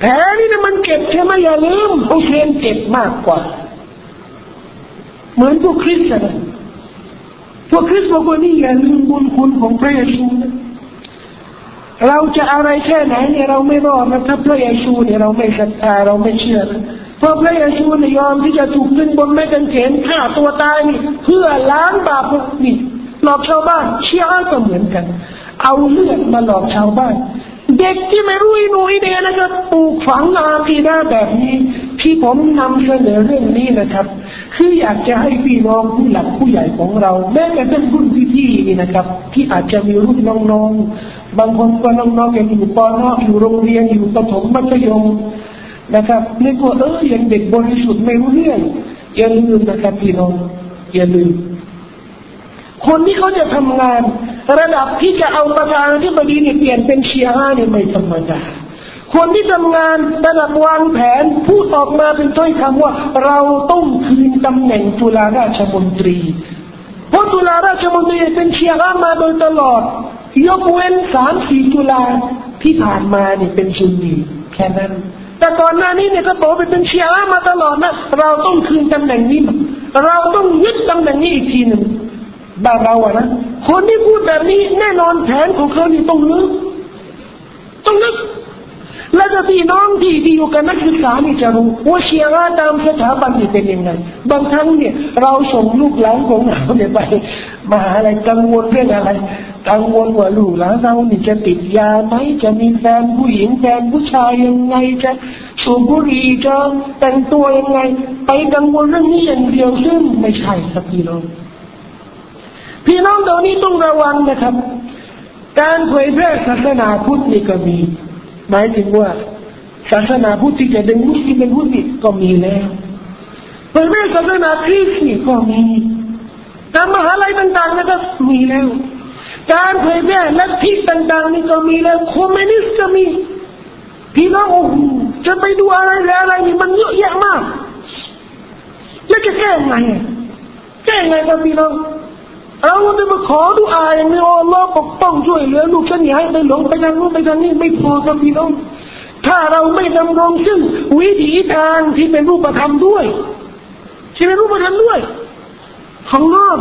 แผลนี่นะมันเจ็บใช่ไหมอย่าลืมฮุเซนเจ็บมากกว่าเหมือนพวกคริสต์นะพวกคริสต์บอกว่านี่อย่าลืมบุญคุณของพระเยซูนะเราจะอะไรแค่ไหนเนี่ยเราไม่รอดนะถ้าพระเยซูเนี่ยเราไม่ศรัทธาเราไม่เชื่อนะเพราะพระเยซูเนี่ยยอมที่จะถูกดึงบนไม้กางเขนฆ่าตัวตายนี่เพื่อล้างบาปพวกนี้หลอกชาวบ้านเชียร์ก็เหมือนกันเอาเลือดมาหลอกชาวบ้านเด็กที่ไม่รู้อิโนอิเดียนะครับปลูกฝังอาคีดะห์แบบนี้ที่ผมนำเสนอเรื่องนี้นะครับคืออยากจะให้พี่น้องผู้หลักผู้ใหญ่ของเราแม้กระทั่งรุ่นพี่ๆนี่นะครับที่อาจจะมีรุ่นน้องๆบางคนก็น้องๆยังอยู่ป.น.อยู่โรงเรียนอยู่ประถมมัธยมนะครับนึกว่าเออยังเด็กบริสุทธิ์ไม่รู้เรื่องอย่าลืมนะครับพี่น้องอย่าลืมคนที่เขาจะทำงานระดับที่จะเอาประธานาธิบดีเนี่ยเปลี่ยนเป็นชีอะห์เนี่ยไม่ธรรมดาคนที่ทำงานระดับวางแผนพูดออกมาเป็นถ้อยคำว่าเราต้องคืนตำแหน่งจุฬาราชมนตรีเพราะจุฬาราชมนตรีเป็นชีอะห์มาโดยตลอดยกเว้นสามสี่จุฬาที่ผ่านมาเนี่ยเป็นซุนนีแค่นั้นแต่ก่อนหน้านี้เนี่ยก็บอกไปเป็นชีอะห์มาตลอดนะเราต้องคืนตำแหน่งนี้เราต้องยึดตำแหน่งนี้อีกทีหนึ่งบ้านเราอะนะคนที่พูดแบบนี้แน่นอนแผนของเขานี่ต้องลึกต้องลึกและจะพี่น้องที่ที่อยู่กับนักศึกษานี่จะรู้ว่าเชียร์ตามสถาบันนี่เป็นยังไงบางครั้งเนี่ยเราส่งลูกหลานของเราเนี่ยไปมหาอะไรกังวลเรื่องอะไรกังวลว่าลูกหลานเรานี่จะติดยาไหมจะมีแฟนผู้หญิงแฟนผู้ชายยังไงจะสูบบุหรี่จะแต่งตัวยังไงไปกังวลเรื่องนี้อย่างเดียวซึ่งไม่ใช่ครับพี่น้องพี่น้องเดี๋ยวนี้ต้องระวังนะครับการเผยแพร่ศาสนาพุทธนี่ก็มีหมายถึงว่าศาสนาพุทธที่จะดึงมุสลิมเป็นพุทธนี่ก็มีแล้วเผยแพร่ศาสนาคริสต์นี่ก็มีตามมหาลัยต่างๆนะครับมีแล้วการเผยแพร่ลัทธิต่างๆนี่ก็มีแล้วคอมมิวนิสต์ก็มีพี่น้องโอ้โหจะไปดูอะไรอะไรนี่มันเยอะแยะมากแล้วจะแก้ไงแก้ไงครับพี่น้องเราจะมาขอดุอาอย่างนี้อัลลอฮ์ปกป้องช่วยเหลือลูกฉันอย่าให้ไปหลงไปทางนู้นไปทางนี้ไม่พอครับพี่น้องถ้าเราไม่ดำรงซึ่งวิถีทางที่เป็นรูปธรรมด้วยที่เป็นรูปธรรมด้วยข้างนอก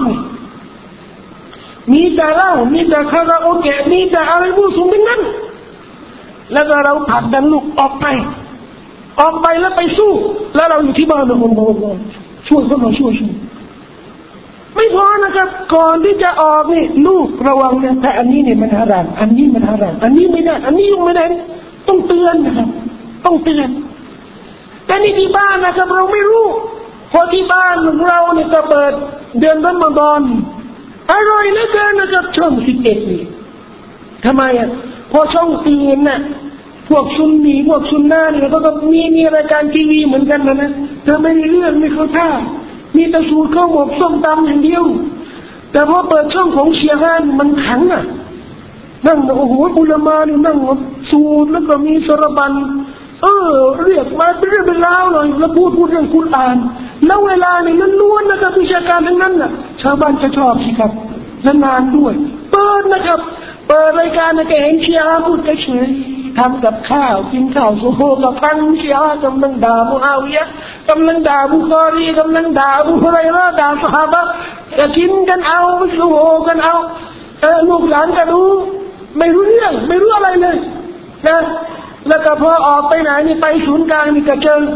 มีแต่เหล้ามีแต่คาราโอเกะมีแต่อะไรผู้สูงทั้งนั้นแล้วก็เราผลักดันลูกออกไปออกไปแล้วไปสู้แล้วเราอยู่ที่บ้านเราคนเดียวช่วยเขาหน่อยช่วยช่วยไม่พอนะครับก่อนที่จะออกนี่ลูกระวังนะแต่อันนี้เนี่ยมันฮารามอันนี้มันฮารามอันนี้ไม่ได้อันนี้ยังไม่ได้ต้องเตือนนะครับต้องเตือนแต่นี่ที่บ้านนะครับเราไม่รู้พอที่บ้านของเราเนี่ยก็เปิดเดือนรอมฎอนอร่อยเหลือเกินนะครับช่องสิบเอ็ดนี่ทำไมอ่ะพอช่องตีนน่ะพวกซุนนีพวกซุนนาเนี่ยก็ต้องมีมีรายการทีวีเหมือนกันนะนะเธอไม่ได้เรื่องไม่เข้าท่ามีแต่สูตรข้าวหมกส้มตำอย่างเดียวแต่พอเปิดช่องของเชียร์ฮันมันขังอ่ะนั่งโอ้โหอุลามานี่นั่งสูตรแล้วก็มีสารบัญเออเรียกมาเป็นเรื่องเป็นราวเลยแล้วพูดพูดเรื่องกุรอานแล้วเวลานี่มันล้วนนะครับวิชาการทั้งนั้นน่ะชาวบ้านจะชอบสิครับและนานด้วยเปิดนะครับเปิดรายการนะแกเห็นเชียร์พูดเฉยๆทำกับข้าวกินข้าวโซโฮกับฟังเชียร์กำลังด่ามุอาวิยะห์กำลังด่าบุคอรีกำลังด่าบุฮุรัยเราะห์ด่าซอฮาบะห์จะกินกันเอาโซโฮกันเอาเออลูกหลานก็รู้ไม่รู้เรื่องไม่รู้อะไรเลยนะแล้วก็พอออกไปไหนนี่ไปศูนย์กลางนี่ก็เจอ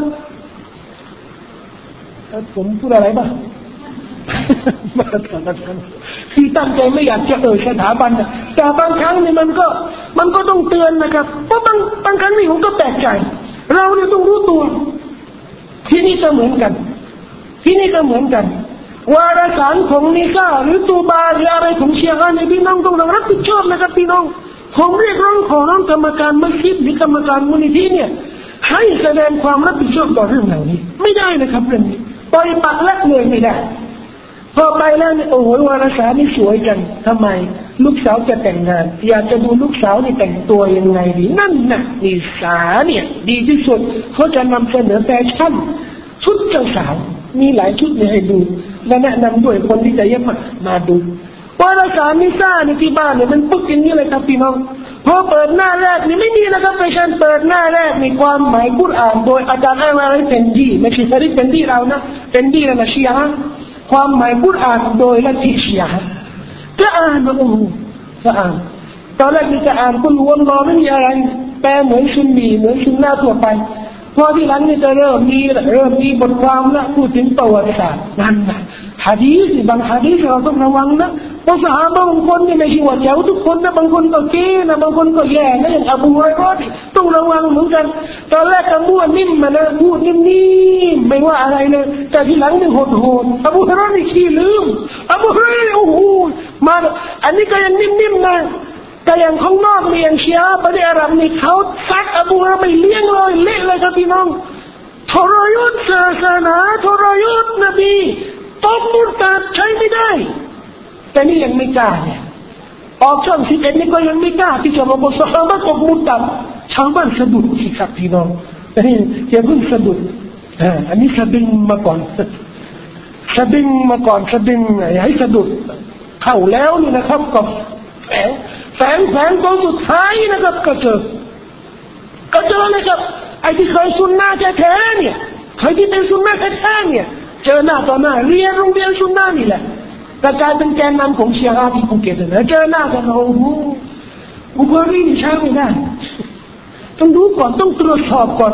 ผมพูดอะไรบ้างมาทำกันที่ตั้งใจไม่อยากจะเอ่ยสถาบันนะแต่บางครั้งนี่มันก็มันก็ต้องเตือนนะครับเพราะบางบางครั้งนี่ผมก็แปลกใจเราเนี่ยต้องรู้ตัวที่นี่ก็เหมือนกันที่นี่ก็เหมือนกันวารสารของนิกาหรือตูบาหรืออะไรของเชียร์กันในพี่น้องต้องรับผิดชอบนะครับพี่น้องผมเรียกร้องขอร้องกรรมการมัสยิดหรือกรรมการมูลนิธิเนี่ยให้แสดงความรับผิดชอบต่อเรื่องเหล่านี้ไม่ได้นะครับเรื่องนี้ปล่อยปากละเลยไม่ได้พอไปแล้วเนี่ยโอ้โหวารสารนี่สวยจังทำไมลูกสาวจะแต่งงานอยากจะดูลูกสาวนี่แต่งตัวยังไงดีนั่นน่ะนิสาเนี่ยดีที่สุดเขาจะนำเสนอแฟชั่นชุดเจ้าสาวมีหลายชุดเนี่ยให้ดูและแนะนำด้วยคนที่จะเยี่ยมมาดูวารสารนิสาในที่บ้านเนี่ยมันปุ๊บอย่างนี้เลยครับพี่น้องพอเปิดหน้าแรกนี่ไม่มีนะครับแฟให้ฉันเปิดหน้าแรกมีความหมายกุรอานโดยอาจารย์อัลอาลีเป็นดีไม่ใช่ฮะดิษเป็นดีเรานะเป็นดีนะชีอะห์ความหมายกุรอานโดยลัทธิชีอะห์ก็อ่านมาโอ้โหก็อ่านตอนแรกนี่จะอ่านกุลวัลลอฮ์ไม่มีอะไรแปลเหมือนซุนนีเหมือนซุนนะห์ทั่วไปพอที่หลังนี่จะเริ่มมีเริ่มมีบทความละพูดถึงประวัติศาสตร์นั่นนะหะดีษบางหะดีษเราต้องระวังนะเพราะซอฮาบะห์บางคนนี่ไม่ใช่ว่าเจ๋วทุกคนนะบางคนก็เก๋นะบางคนก็แย่นะอย่างอบูฮุรอยเราะห์ต้องระวังเหมือนกันตอนแรกก็มั่วนิ่มมานะพูดนิ่มๆไม่ว่าอะไรเลยแต่ทีหลังนี่โหดๆอบูฮุรอยเราะห์นี่ขี้ลืมอบูฮุรอยเราะห์โอ้โหมาอันนี้ก็ยังนิ่มๆนะแต่อย่างข้างนอกเลี้ยงเชียร์ประเทศอาหรับนี่เขาซัดอบูฮุรอยเราะห์ไม่เลี้ยงเลยเละเลยครับพี่น้องทรยศศาสนาทรยศนบีตบมุตตัดใช้ไม่ได้แต่นี่ยังไม่กล้าเนี่ยออกช่องสิบเอ็ดนี่ก็ยังไม่กล้าที่จะมาบอกซอฮาบะห์ตบมุตตัดชาวบ้านสะดุดสิครับพี่น้องแต่นี่อย่าเพิ่งสะดุดอ่าอันนี้สะดึงมาก่อนสะดึงมาก่อนสะดึงอย่าให้สะดุดเข้าแล้วนี่นะครับกับแฝงแฝงแฝงตรงสุดท้ายนะครับก็เจอก็เจอเลยครับไอ้ที่เคยซุนนะห์แท้ๆเนี่ยเคยที่เป็นซุนนะห์แท้ๆเนี่ยเจอหน้าต่อหน้าเรียนโรงเรียนซุนนะห์นี่แหละแต่กลายเป็นแกนนำของเชียร์ที่ภูเก็ตนะเจอหน้ากันโอ้โหบุคคลนี่ใช้ไม่ได้ต้องดูก่อนต้องตรวจสอบก่อน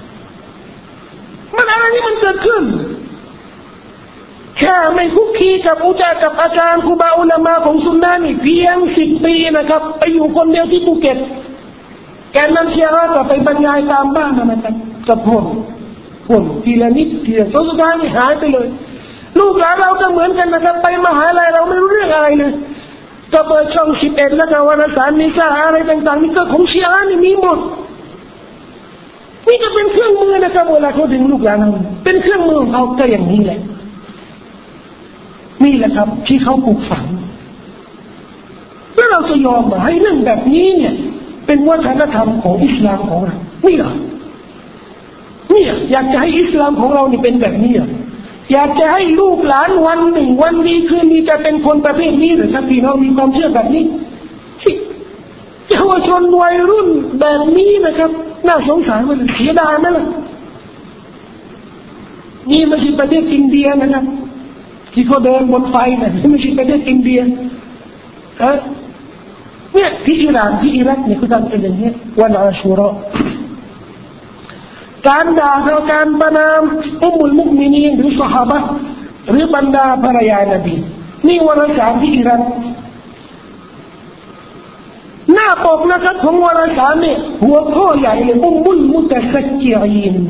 มันอะไรนี่มันเกิดขึ้นแค่ไม่คุกคีกับอุจากับอาจารย์ครูบาอุลามะของซุนนะห์นี่เพียงสิบปีนะครับไปอยู่คนเดียวที่ภูเก็ตแกนนำเชียร์ก็ไปบรรยายตามบ้านนะครับกับพวกพวกทีละนิดทีละสุดท้ายนี่หายไปเลยลูกหลานเราก็เหมือนกันนะครับไปมหาลัยเราไม่รู้เรื่องอะไรเลยก็เปิดช่องสิบเอ็ดแล้วก็วารสารนิสาอะไรต่างๆนี่ก็ของเชียร์นี่มีหมดนี่ก็เป็นเครื่องมือนะครับเวลาเขาดึงลูกหลานเราเป็นเครื่องมือของเขาก็อย่างนี้แหละนี่แหละครับที่เขาปลูกฝังแล้วเราจะยอมให้เรื่องแบบนี้เนี่ยเป็นวัฒนธรรมของอิสลามของเรานี่เหรอนี่อยากจะให้อิสลามของเรานี่เป็นแบบนี้เหรออยากจะให้ลูกหลานวันหนึ่งวันดีคืนนี้จะเป็นคนประเภทนี้หรือครับพี่น้องมีความเชื่อแบบนี้เยาวชนวัยรุ่นแบบนี้นะครับน่าสงสารมันเสียดายไหมล่ะนี่ไม่ใช่ประเทศอินเดียนะครับที่เขาเดินบนไฟนะไม่ใช่ประเทศอินเดียเออเนี่ยที่อิหร่านที่อิรักเนี่ยเขาทำเป็นอย่างนี้วันอาชูเราะห์การด่าเราการประนามอุมมุลมุมินีนหรือซอฮาบะห์หรือบรรดาภรรยานบีนี่วารสารที่อิรักหน้าปกนะครับของวารสารเนี่ยหัวข้อใหญ่เลยอุมมุลมุตะซักกิอีน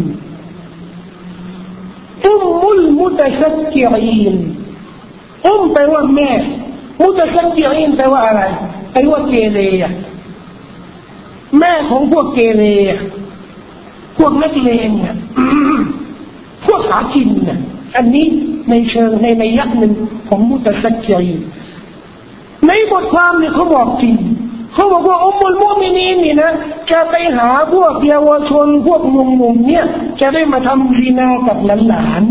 อุมมุลมุตะซักกิอีนอุมแปลว่าแม่มุตะซักกิอีนแปลว่าอะไรแปลว่าเกเรแม่ของพวกเกเรพวกนักเลงเนี่ยพวกหากินเนี่ยอันนี้ในเชิงในในยักษ์หนึ่งของมุตะซักกิอีนในบทความเนี่ยเขาบอกจริงเขาบอกว่าอุมมุลมุมินีนนี่นะจะไปหาพวกเยาวชนพวกหนุ่มๆเนี่ยจะได้มาทำซีนากับหลาน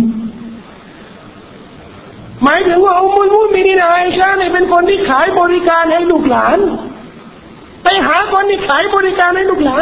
ๆหมายถึงว่าอุมมุลมุมินีนอาอิชะห์เนี่ยเป็นคนที่ขายบริการให้ลูกหลานไปหาคนที่ขายบริการให้ลูกหลาน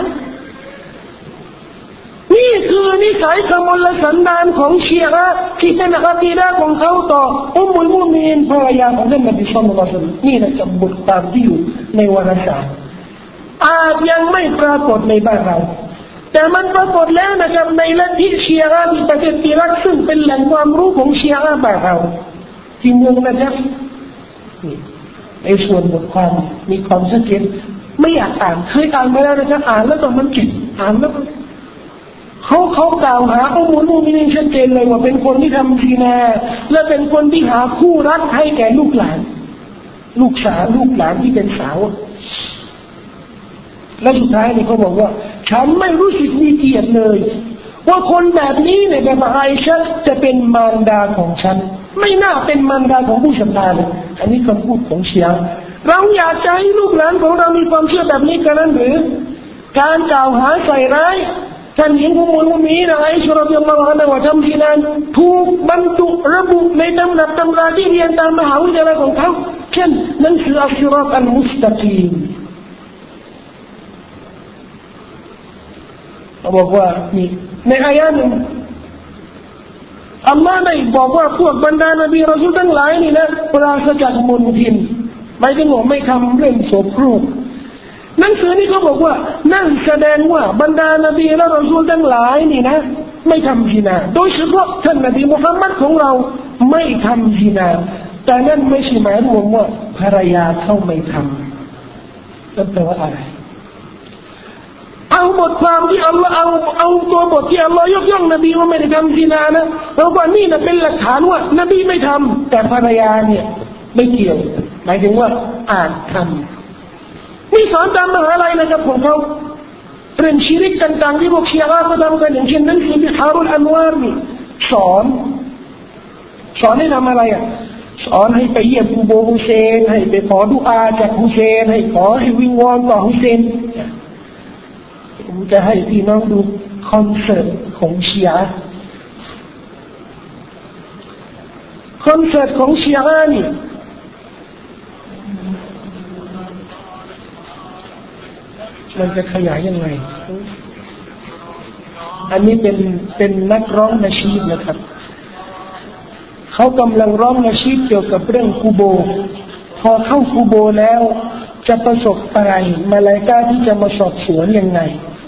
นี่คือนิสัยขมลสันดานของชีอะห์ที่เป็นอะกีดะห์ของเขาต่ออุมมุลมุมินีนภรรยาของท่านนบีศ็อลลัลลอฮุอะลัยฮิวะซัลลัมนี่นะบทความที่อยู่ในวารสารอาจยังไม่ปรากฏในบ้านเราแต่มันปรากฏแล้วนะครับในลัทธิชีอะห์ที่ประเทศอิรักซึ่งเป็นแหล่งความรู้ของชีอะห์บ้านเราที่เมืองนะจับนี่ในส่วนบทความมีความชัดเจนไม่อยากอ่านเคยอ่านมาแล้วนะครับอ่านแล้วก็มันเจ็บอ่านแล้วเขาเขากล่าวหาอุมมุลมุมินีนชัดเจนเลยว่าเป็นคนที่ทำซีนาและเป็นคนที่หาคู่รักให้แก่ลูกหลานลูกสาวลูกหลานที่เป็นสาวและสุดท้ายเนี่ยเขาบอกว่าฉันไม่รู้สึกมีเกียรติเลยว่าคนแบบนี้เนี่ยแบบอาอิชะห์จะเป็นมารดาของฉันไม่น่าเป็นมารดาของผู้ศรัทธาเลยอันนี้คำพูดของชีอะห์เราอยากจะให้ลูกหลานของเรามีความเชื่อแบบนี้กันนั้นหรือการกล่าวหาใส่ร้ายท่านหญิงอุมมุลมุมินีนอาอิชะห์รอฎิยัลลอฮุอันฮาว่าทำซีนาถูกบรรจุระบุในตำรับตำราที่เรียนตามมหาวิทยาลัยของเขาเช่นหนังสืออัชซิรอตอัลมุสตะกีมเขาบอกว่านี่ในอายะห์หนึ่งอัลลอฮ์ได้บอกว่าพวกบรรดานบีรอซูลทั้งหลายนี่นะปราศจากมลทินไม่ถึงว่าไม่ทำเรื่องโสโครกหนังสือนี้เขาบอกว่านั่นแสดงว่าบรรดานบีและรอซูลทั้งหลายนี่นะไม่ทำซินาโดยเฉพาะท่านนบีมุฮัมมัดของเราไม่ทำซินาแต่นั่นไม่ใช่หมายรวมว่าภรรยาเขาไม่ทำนั่นแปลว่าอะไรเอาบทความที่อัลลอฮ์เอาเอาตัวบทที่อัลลอฮ์ยกย่องนบีว่าไม่ได้ทำซินานะแล้วก็นี่นะเป็นหลักฐานว่านบีไม่ทำแต่ภรรยาเนี่ยไม่เกี่ยวหมายถึงว่าอาจทำนี่สอนตามมหาลัยนะครับของเขาเรื่องชิริกต่างๆที่พวกชีอะห์เขาทำกันอย่างเช่นนั้นคือบิฮารุลอันวาร์นี่สอนสอนให้ทำอะไรอ่ะสอนให้ไปเยี่ยมอูโบฮุเซนให้ไปขอดุอาจากฮุเซนให้ขอให้วิงวอนต่อฮุเซนผมจะให้พี่น้องดูคอนเสิร์ตของชีอะห์คอนเสิร์ตของชีอะห์นี่มันจะขยายยังไงอันนี้เป็นเป็นนักร้องนาชีดนะครับเขากำลังร้องนาชีดเกี่ยวกับเรื่องกูโบพอเข้ากูโบแล้วจะประสบอะไรมาลาอิกะฮ์ที่จะมาสอบสวนยังไง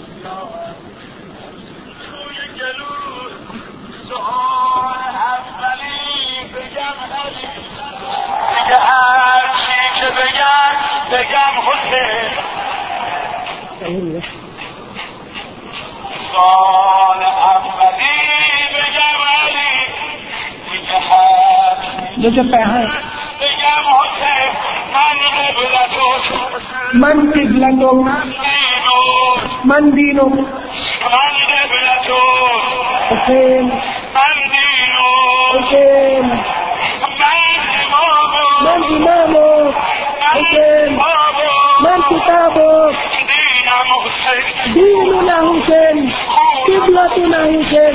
เดี๋ยวจะแปลให้มันกิบละนงมันดีนงโอเคโอเคมันอิมาโมโอเคมันกิตาโบดีนุนาฮุเซนกิบละตุนาฮุเซน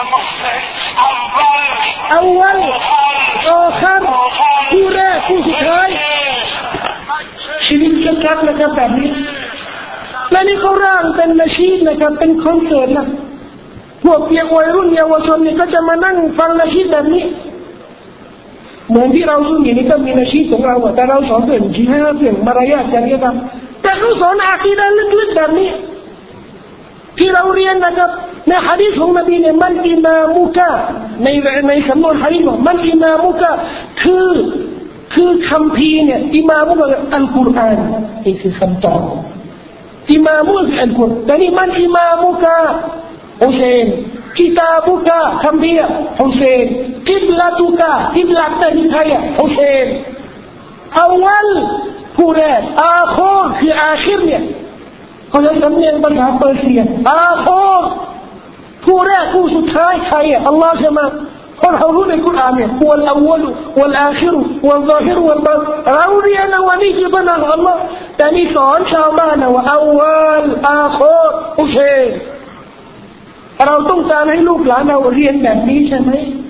อวัลآخرผู้แรกผู้สุดท้ายชีวิตชัดๆนะครับแบบนี้และนี่เขาร่างเป็นนาชีดนะครับเป็นคอนเสิร์ตนะพวกเยาวรุ่นเยาวชนนี่ก็จะมานั่งฟังนาชีดแบบนี้เหมือนที่เราอยู่นี่ก็มีนาชีดของเราแต่เราสอนเรื่องจิฮาดเรื่องมารยาทจริยธรรมแต่เขาสอนอาคีดะห์ลึกๆแบบนี้ที่เราเรียนนะครับในหะดีษของนบีเนี่ยมันอิมามุกะในในสำนวนหะดีษมันอิมามุกะคือคือคัมภีร์เนี่ยอิมามุกะอัลกุรอานนี่คือคำตอบอิมามุกะอัลกุรอานแต่นี่มันอิมามุกะฮุเซนกิตาบุกะคัมภีร์ฮุเซนกิบละตุกะกิบละตะนิไทยฮุเซนอวัลผู้แรกอาโคคืออาคิรเนี่ยเขาจะสำเนียงภาษาเปอร์เซียอาโคผู้แรกผู้สุดท้ายใครอ่ะอัลลอฮ์ใช่ไหมเพราะเรารู้ในกุรอานเนี่ยวัลอวัลวัลอาคิรวัลซาฮิรวัลบาตินเราเรียนว่านี่คือพระนามของอัลลอฮ์แต่นี่สอนชาวบ้านว่าอวัลอาโคโอเคเราต้องการให้ลูกหลานเราเรียนแบบนี้ใช่ไหม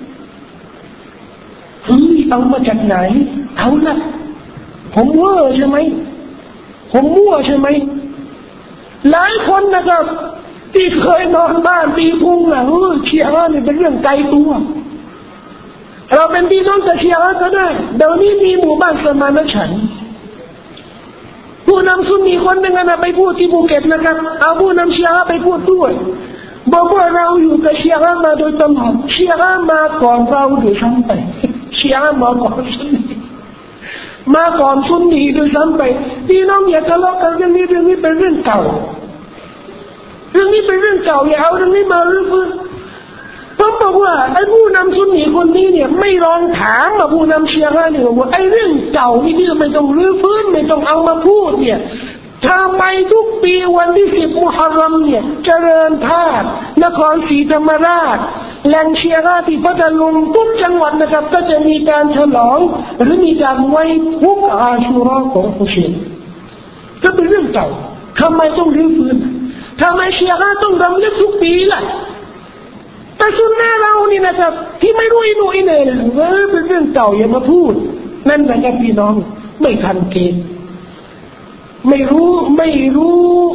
เฮ้ยเอามาจากไหนเอาละผมเวอร์ใช่ไหมผมมั่วใช่ไหมหลายคนนะครับที่เคยนอนบ้านตีพุงอ่ะเออเชียร์นี่เป็นเรื่องไกลตัวเราเป็นพี่น้องกับเชียร์ก็ได้เดี๋ยวนี้มีหมู่บ้านสมานฉันท์ผู้นำซุนนีคนหนึ่งนะไปพูดที่ภูเก็ตนะครับเอาผู้นำเชียร์ไปพูดด้วยบอกว่าเราอยู่กับเชียร์มาโดยตลอดเชียร์มาก่อนเราโดยซ้ำไปเชียร์มาก่อนซุนนีมาก่อนซุนนีโดยซ้ำไปพี่น้องอย่าทะเลาะกันเรื่องนี้เรื่องนี้เป็นเรื่องเก่าเรื่องนี้เป็นเรื่องเก่าอย่าเอาเรื่องนี้มารื้อฟื้นผมบอกว่าไอ้ผู้นำซุนนีคนนี้เนี่ยไม่ลองถามมาผู้นำเชียร์เนี่ยว่าไอ้เรื่องเก่านี่ที่ไม่ต้องรื้อฟื้นไม่ต้องเอามาพูดเนี่ยทำไมทุกปีวันที่สิบมุฮัรรอมเนี่ยเจริญธาตุนครศรีธรรมราชแหล่งเชียร์ที่พัทลุงทุกจังหวัดนะครับก็จะมีการฉลองหรือมีการไหว้ทุกอาชูเราะห์ของฮุเซนก็เป็นเรื่องเก่าทำไมต้องรื้อฟื้นทำไมเชียร์ต้องรำลึกทุกปีล่ะแต่ซุนนะเรานี่นะครับที่ไม่รู้อิโนอิเหน่เลยเออเป็นเรื่องเก่าอย่ามาพูดนั่นนะครับพี่น้องไม่ทันเกณฑ์ไม่รู้ไม่รู้แผ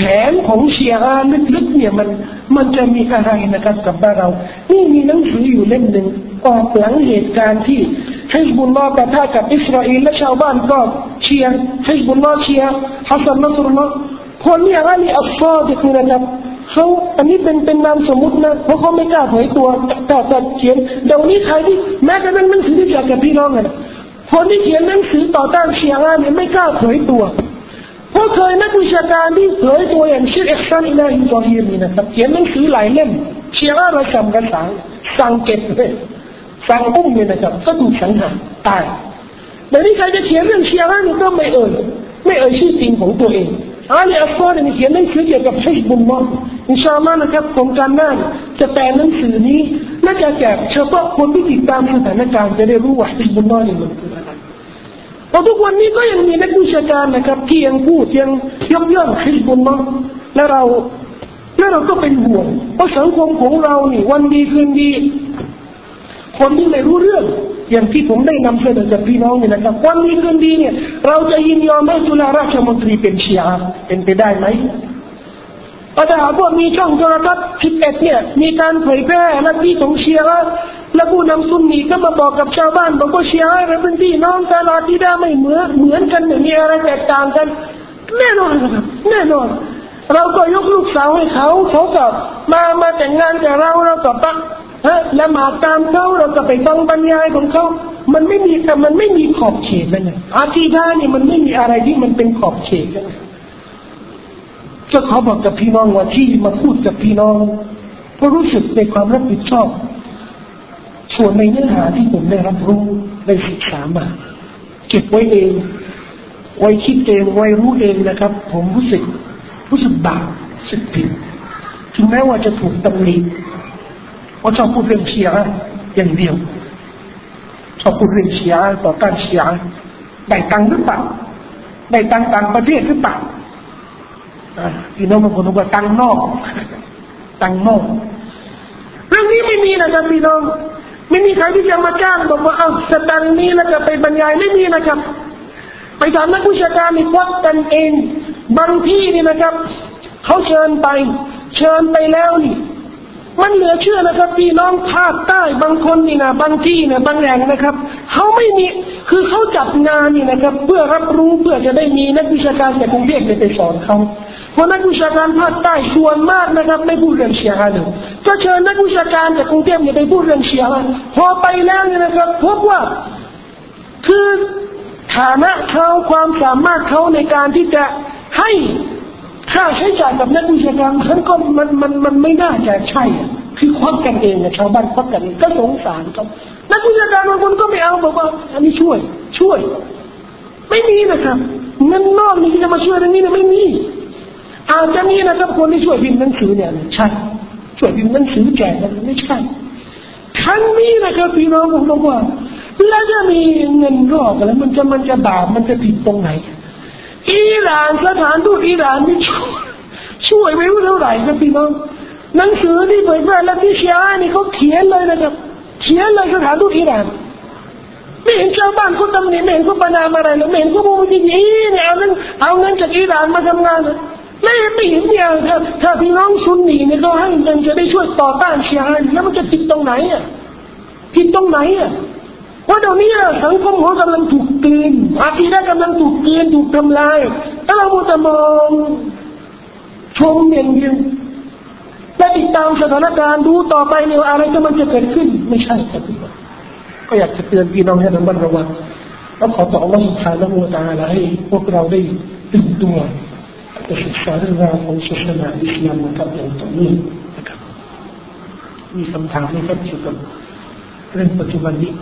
ผนของเชียร์ลึกๆเนี่ยมันมันจะมีอะไรนะครับกับบ้านเรานี่มีหนังสืออยู่เล่มหนึ่งออกหลังเหตุการณ์ที่ฮิซบุลลอฮ์ปะทะกับอิสราเอลและชาวบ้านก็เชียร์ฮิซบุลลอฮ์เชียร์ฮัสซันนัสรุลลอฮ์คนเนี่ยอาลีอัลซอดิกนะครับเขาอันนี้เป็นเป็นนามสมมุตินะเพราะเขาไม่กล้าเผยตัวกล้าจะเขียนเดี๋ยวนี้ใครที่แม้กระทั่งหนังสือที่เกี่ยวกับพี่น้องกันคนที่เขียนหนังสือต่อต้านเชียร์เนี่ยไม่กล้าเผยตัวเพราะเคยนักวิชาการที่เผยตัวอย่างเช่นเอ็กซันอินาฮิตอฮีมีนะครับเขียนหนังสือหลายเล่มเชียร์เราจำกันสั่งสั่งเก็บเลยสั่งอุ้มเลยนะครับก็ถูกสังหารตายแต่นี่ใครจะเขียนเรื่องเชียร์นี่ก็ไม่เอ่ยไม่เอ่ยชื่อจริงของตัวเองอาลีอัลซอดเนี่ยเขียนหนังสือเกี่ยวกับฮิซบุลลอฮ์อินชาอัลลอฮ์นะครับผมการหน้าจะแปลหนังสือนี้น่าจะแจกเฉพาะคนที่ติดตามสถานการณ์จะได้รู้ว่าฮิซบุลลอฮ์นี่มันคืออะไรเพราะทุกวันนี้ก็ยังมีนักวิชาการนะครับที่ยังพูดยังยกย่องฮิซบุลลอฮ์และเราและเราก็เป็นห่วงเพราะสังคมของเรานี่วันดีคืนดีคนที่ไม่รู้เรื่องอย่างที่ผมได้นำเสนอกับพี่น้องเนี่ยนะครับวันนี้คืนดีเนี่ยเราจะยินยอมให้จุฬาราชมนตรีเป็นชีอะห์เป็นไปได้ไหมก็ถ้าหากว่ามีช่องโทรทัศน์สิบเอ็ดเนี่ยมีการเผยแพร่ลัทธิของชีอะห์และผู้นำซุนนีก็มาบอกกับชาวบ้านบอกว่าชีอะห์เป็นพี่น้องแต่ละที่ได้ไม่เหมือนเหมือนกันมีอะไรแตกต่างกันแน่นอนครับแน่นอนเราก็ยกลูกสาวให้เขาเขาก็มามาแต่งงานกับเราเราก็ปะฮะละหมาดตามเขาเราก็ไปฟังบรรยายของเขามันไม่มีแต่มันไม่มีขอบเขตเลยนะอากีดะห์นี่มันไม่มีอะไรที่มันเป็นขอบเขตเลยก็ขอบอกกับพี่น้องว่าที่มาพูดกับพี่น้องเพราะรู้สึกในความรับผิดชอบส่วนในเนื้อหาที่ผมได้รับรู้ได้ศึกษามาเก็บไว้เองไว้คิดเองไว้รู้เองนะครับผมรู้สึกรู้สึกบาปรู้สึกผิดถึงแม้ว่าจะถูกตำหนิว่าชอบพูดเรื่องชีอะห์อย่างเดียวชอบพูดเรื่องชีอะห์ต่อต้านชีอะห์ได้ตังค์หรือเปล่าได้ตังค์ต่างประเทศหรือเปล่าพี่น้องบางคนบอกว่าตังค์นอกตังค์นอกเรื่องนี้ไม่มีนะครับพี่น้องไม่มีใครที่จะมาจ้างบอกว่าเอาสตังค์นี้แล้วจะไปบรรยายไม่มีนะครับไปถามนักวิชาการนี่ควักกันเองบางที่นี่นะครับเขาเชิญไปเชิญไปแล้วนี่มันเหลือเชื่อนะครับพี่น้องภาคใต้บางคนนี่นะบางที่นะบางแห่งนะครับเขาไม่มีคือเขาจัดงานนี่นะครับเพื่อรับรู้เพื่อจะได้มีนักวิชาการจากกรุงเทพไปสอนเขาเพราะนักวิชาการภาคใต้ส่วนมากนะครับไม่พูดเรื่องชีอะห์เลยก็เชิญนักวิชาการจากกรุงเทพเนี่ยไปพูดเรื่องชีอะห์พอไปแล้วเนี่ยนะครับพบว่าคือฐานะเขาความสามารถเขาในการที่จะให้ค่าใช้จ่ายกับนักวิชาการฉันก็มันมันมันไม่น่าจะใช่คือควักกันเองนะชาวบ้านควักกันเองก็สงสารเขานักวิชาการบางคนก็ไม่เอาบอกว่าอันนี้ช่วยช่วยไม่มีนะครับเงินนอกนี่ที่จะมาช่วยตรงนี้นะไม่มีอาจจะมีนะครับคนที่ช่วยพิมพ์หนังสือเนี่ยใช่ช่วยพิมพ์หนังสือแจกมันไม่ใช่ทั้งนี้นะครับพี่น้องผมบอกว่าแล้วจะมีเงินรอกแล้วมันจะมันจะบาปมันจะผิดตรงไหนอิหร่านสถานทูตอิหร่านนี่ช่วยช่วยไม่รู้เท่าไหร่ครับพี่น้องหนังสือที่เผยแพร่และที่เชียร์นี่เขาเขียนเลยนะครับเขียนเลยสถานทูตอิหร่านไม่เห็นชาวบ้านเขาตำหนิไม่เห็นเขาประนามอะไรเลยไม่เห็นเขาบอกจริงๆเนี่ยเอาเงินเอาเงินจากอิหร่านมาทำงานเลยไม่ไม่เห็นเนี่ยถ้าถ้าพี่น้องซุนนีเนี่ยเขาให้เงินจะได้ช่วยต่อต้านเชียร์แล้วมันจะผิดตรงไหนอ่ะผิดตรงไหนอ่ะว่าเดี๋ยวนี้สังคมของกำลังถูกกลืนอาคีดะห์กำลังถูกกลืนถูกทำลายถ้าเราจะมองชมอย่างเดียวและติดตามสถานการณ์ดูต่อไปเนี่ยอะไรจะมันจะเกิดขึ้นไม่ใช่ครับพี่น้องก็อยากจะเตือนพี่น้องให้ระมัดระวังแล้วขอต่ออัลเลาะห์ سبحانه และ تعالى ให้พวกเราได้ตื่นตัวจะศึกษาเรื่องราวของศาสนาอิสลามนะครับอย่างต่อเนื่องนะครับมีคำถามไหมครับเกี่ยวกับเรื่องปัจจุบันนี้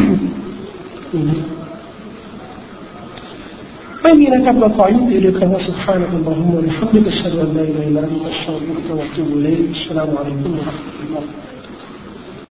ไม่มีนะครับเราขอยุติเลยคำว่า سبحانك اللهم وبحمدك أشهد أن لا إله إلا أنت أستغفرك وأتوب إليك السلام عليكم ورحمة الله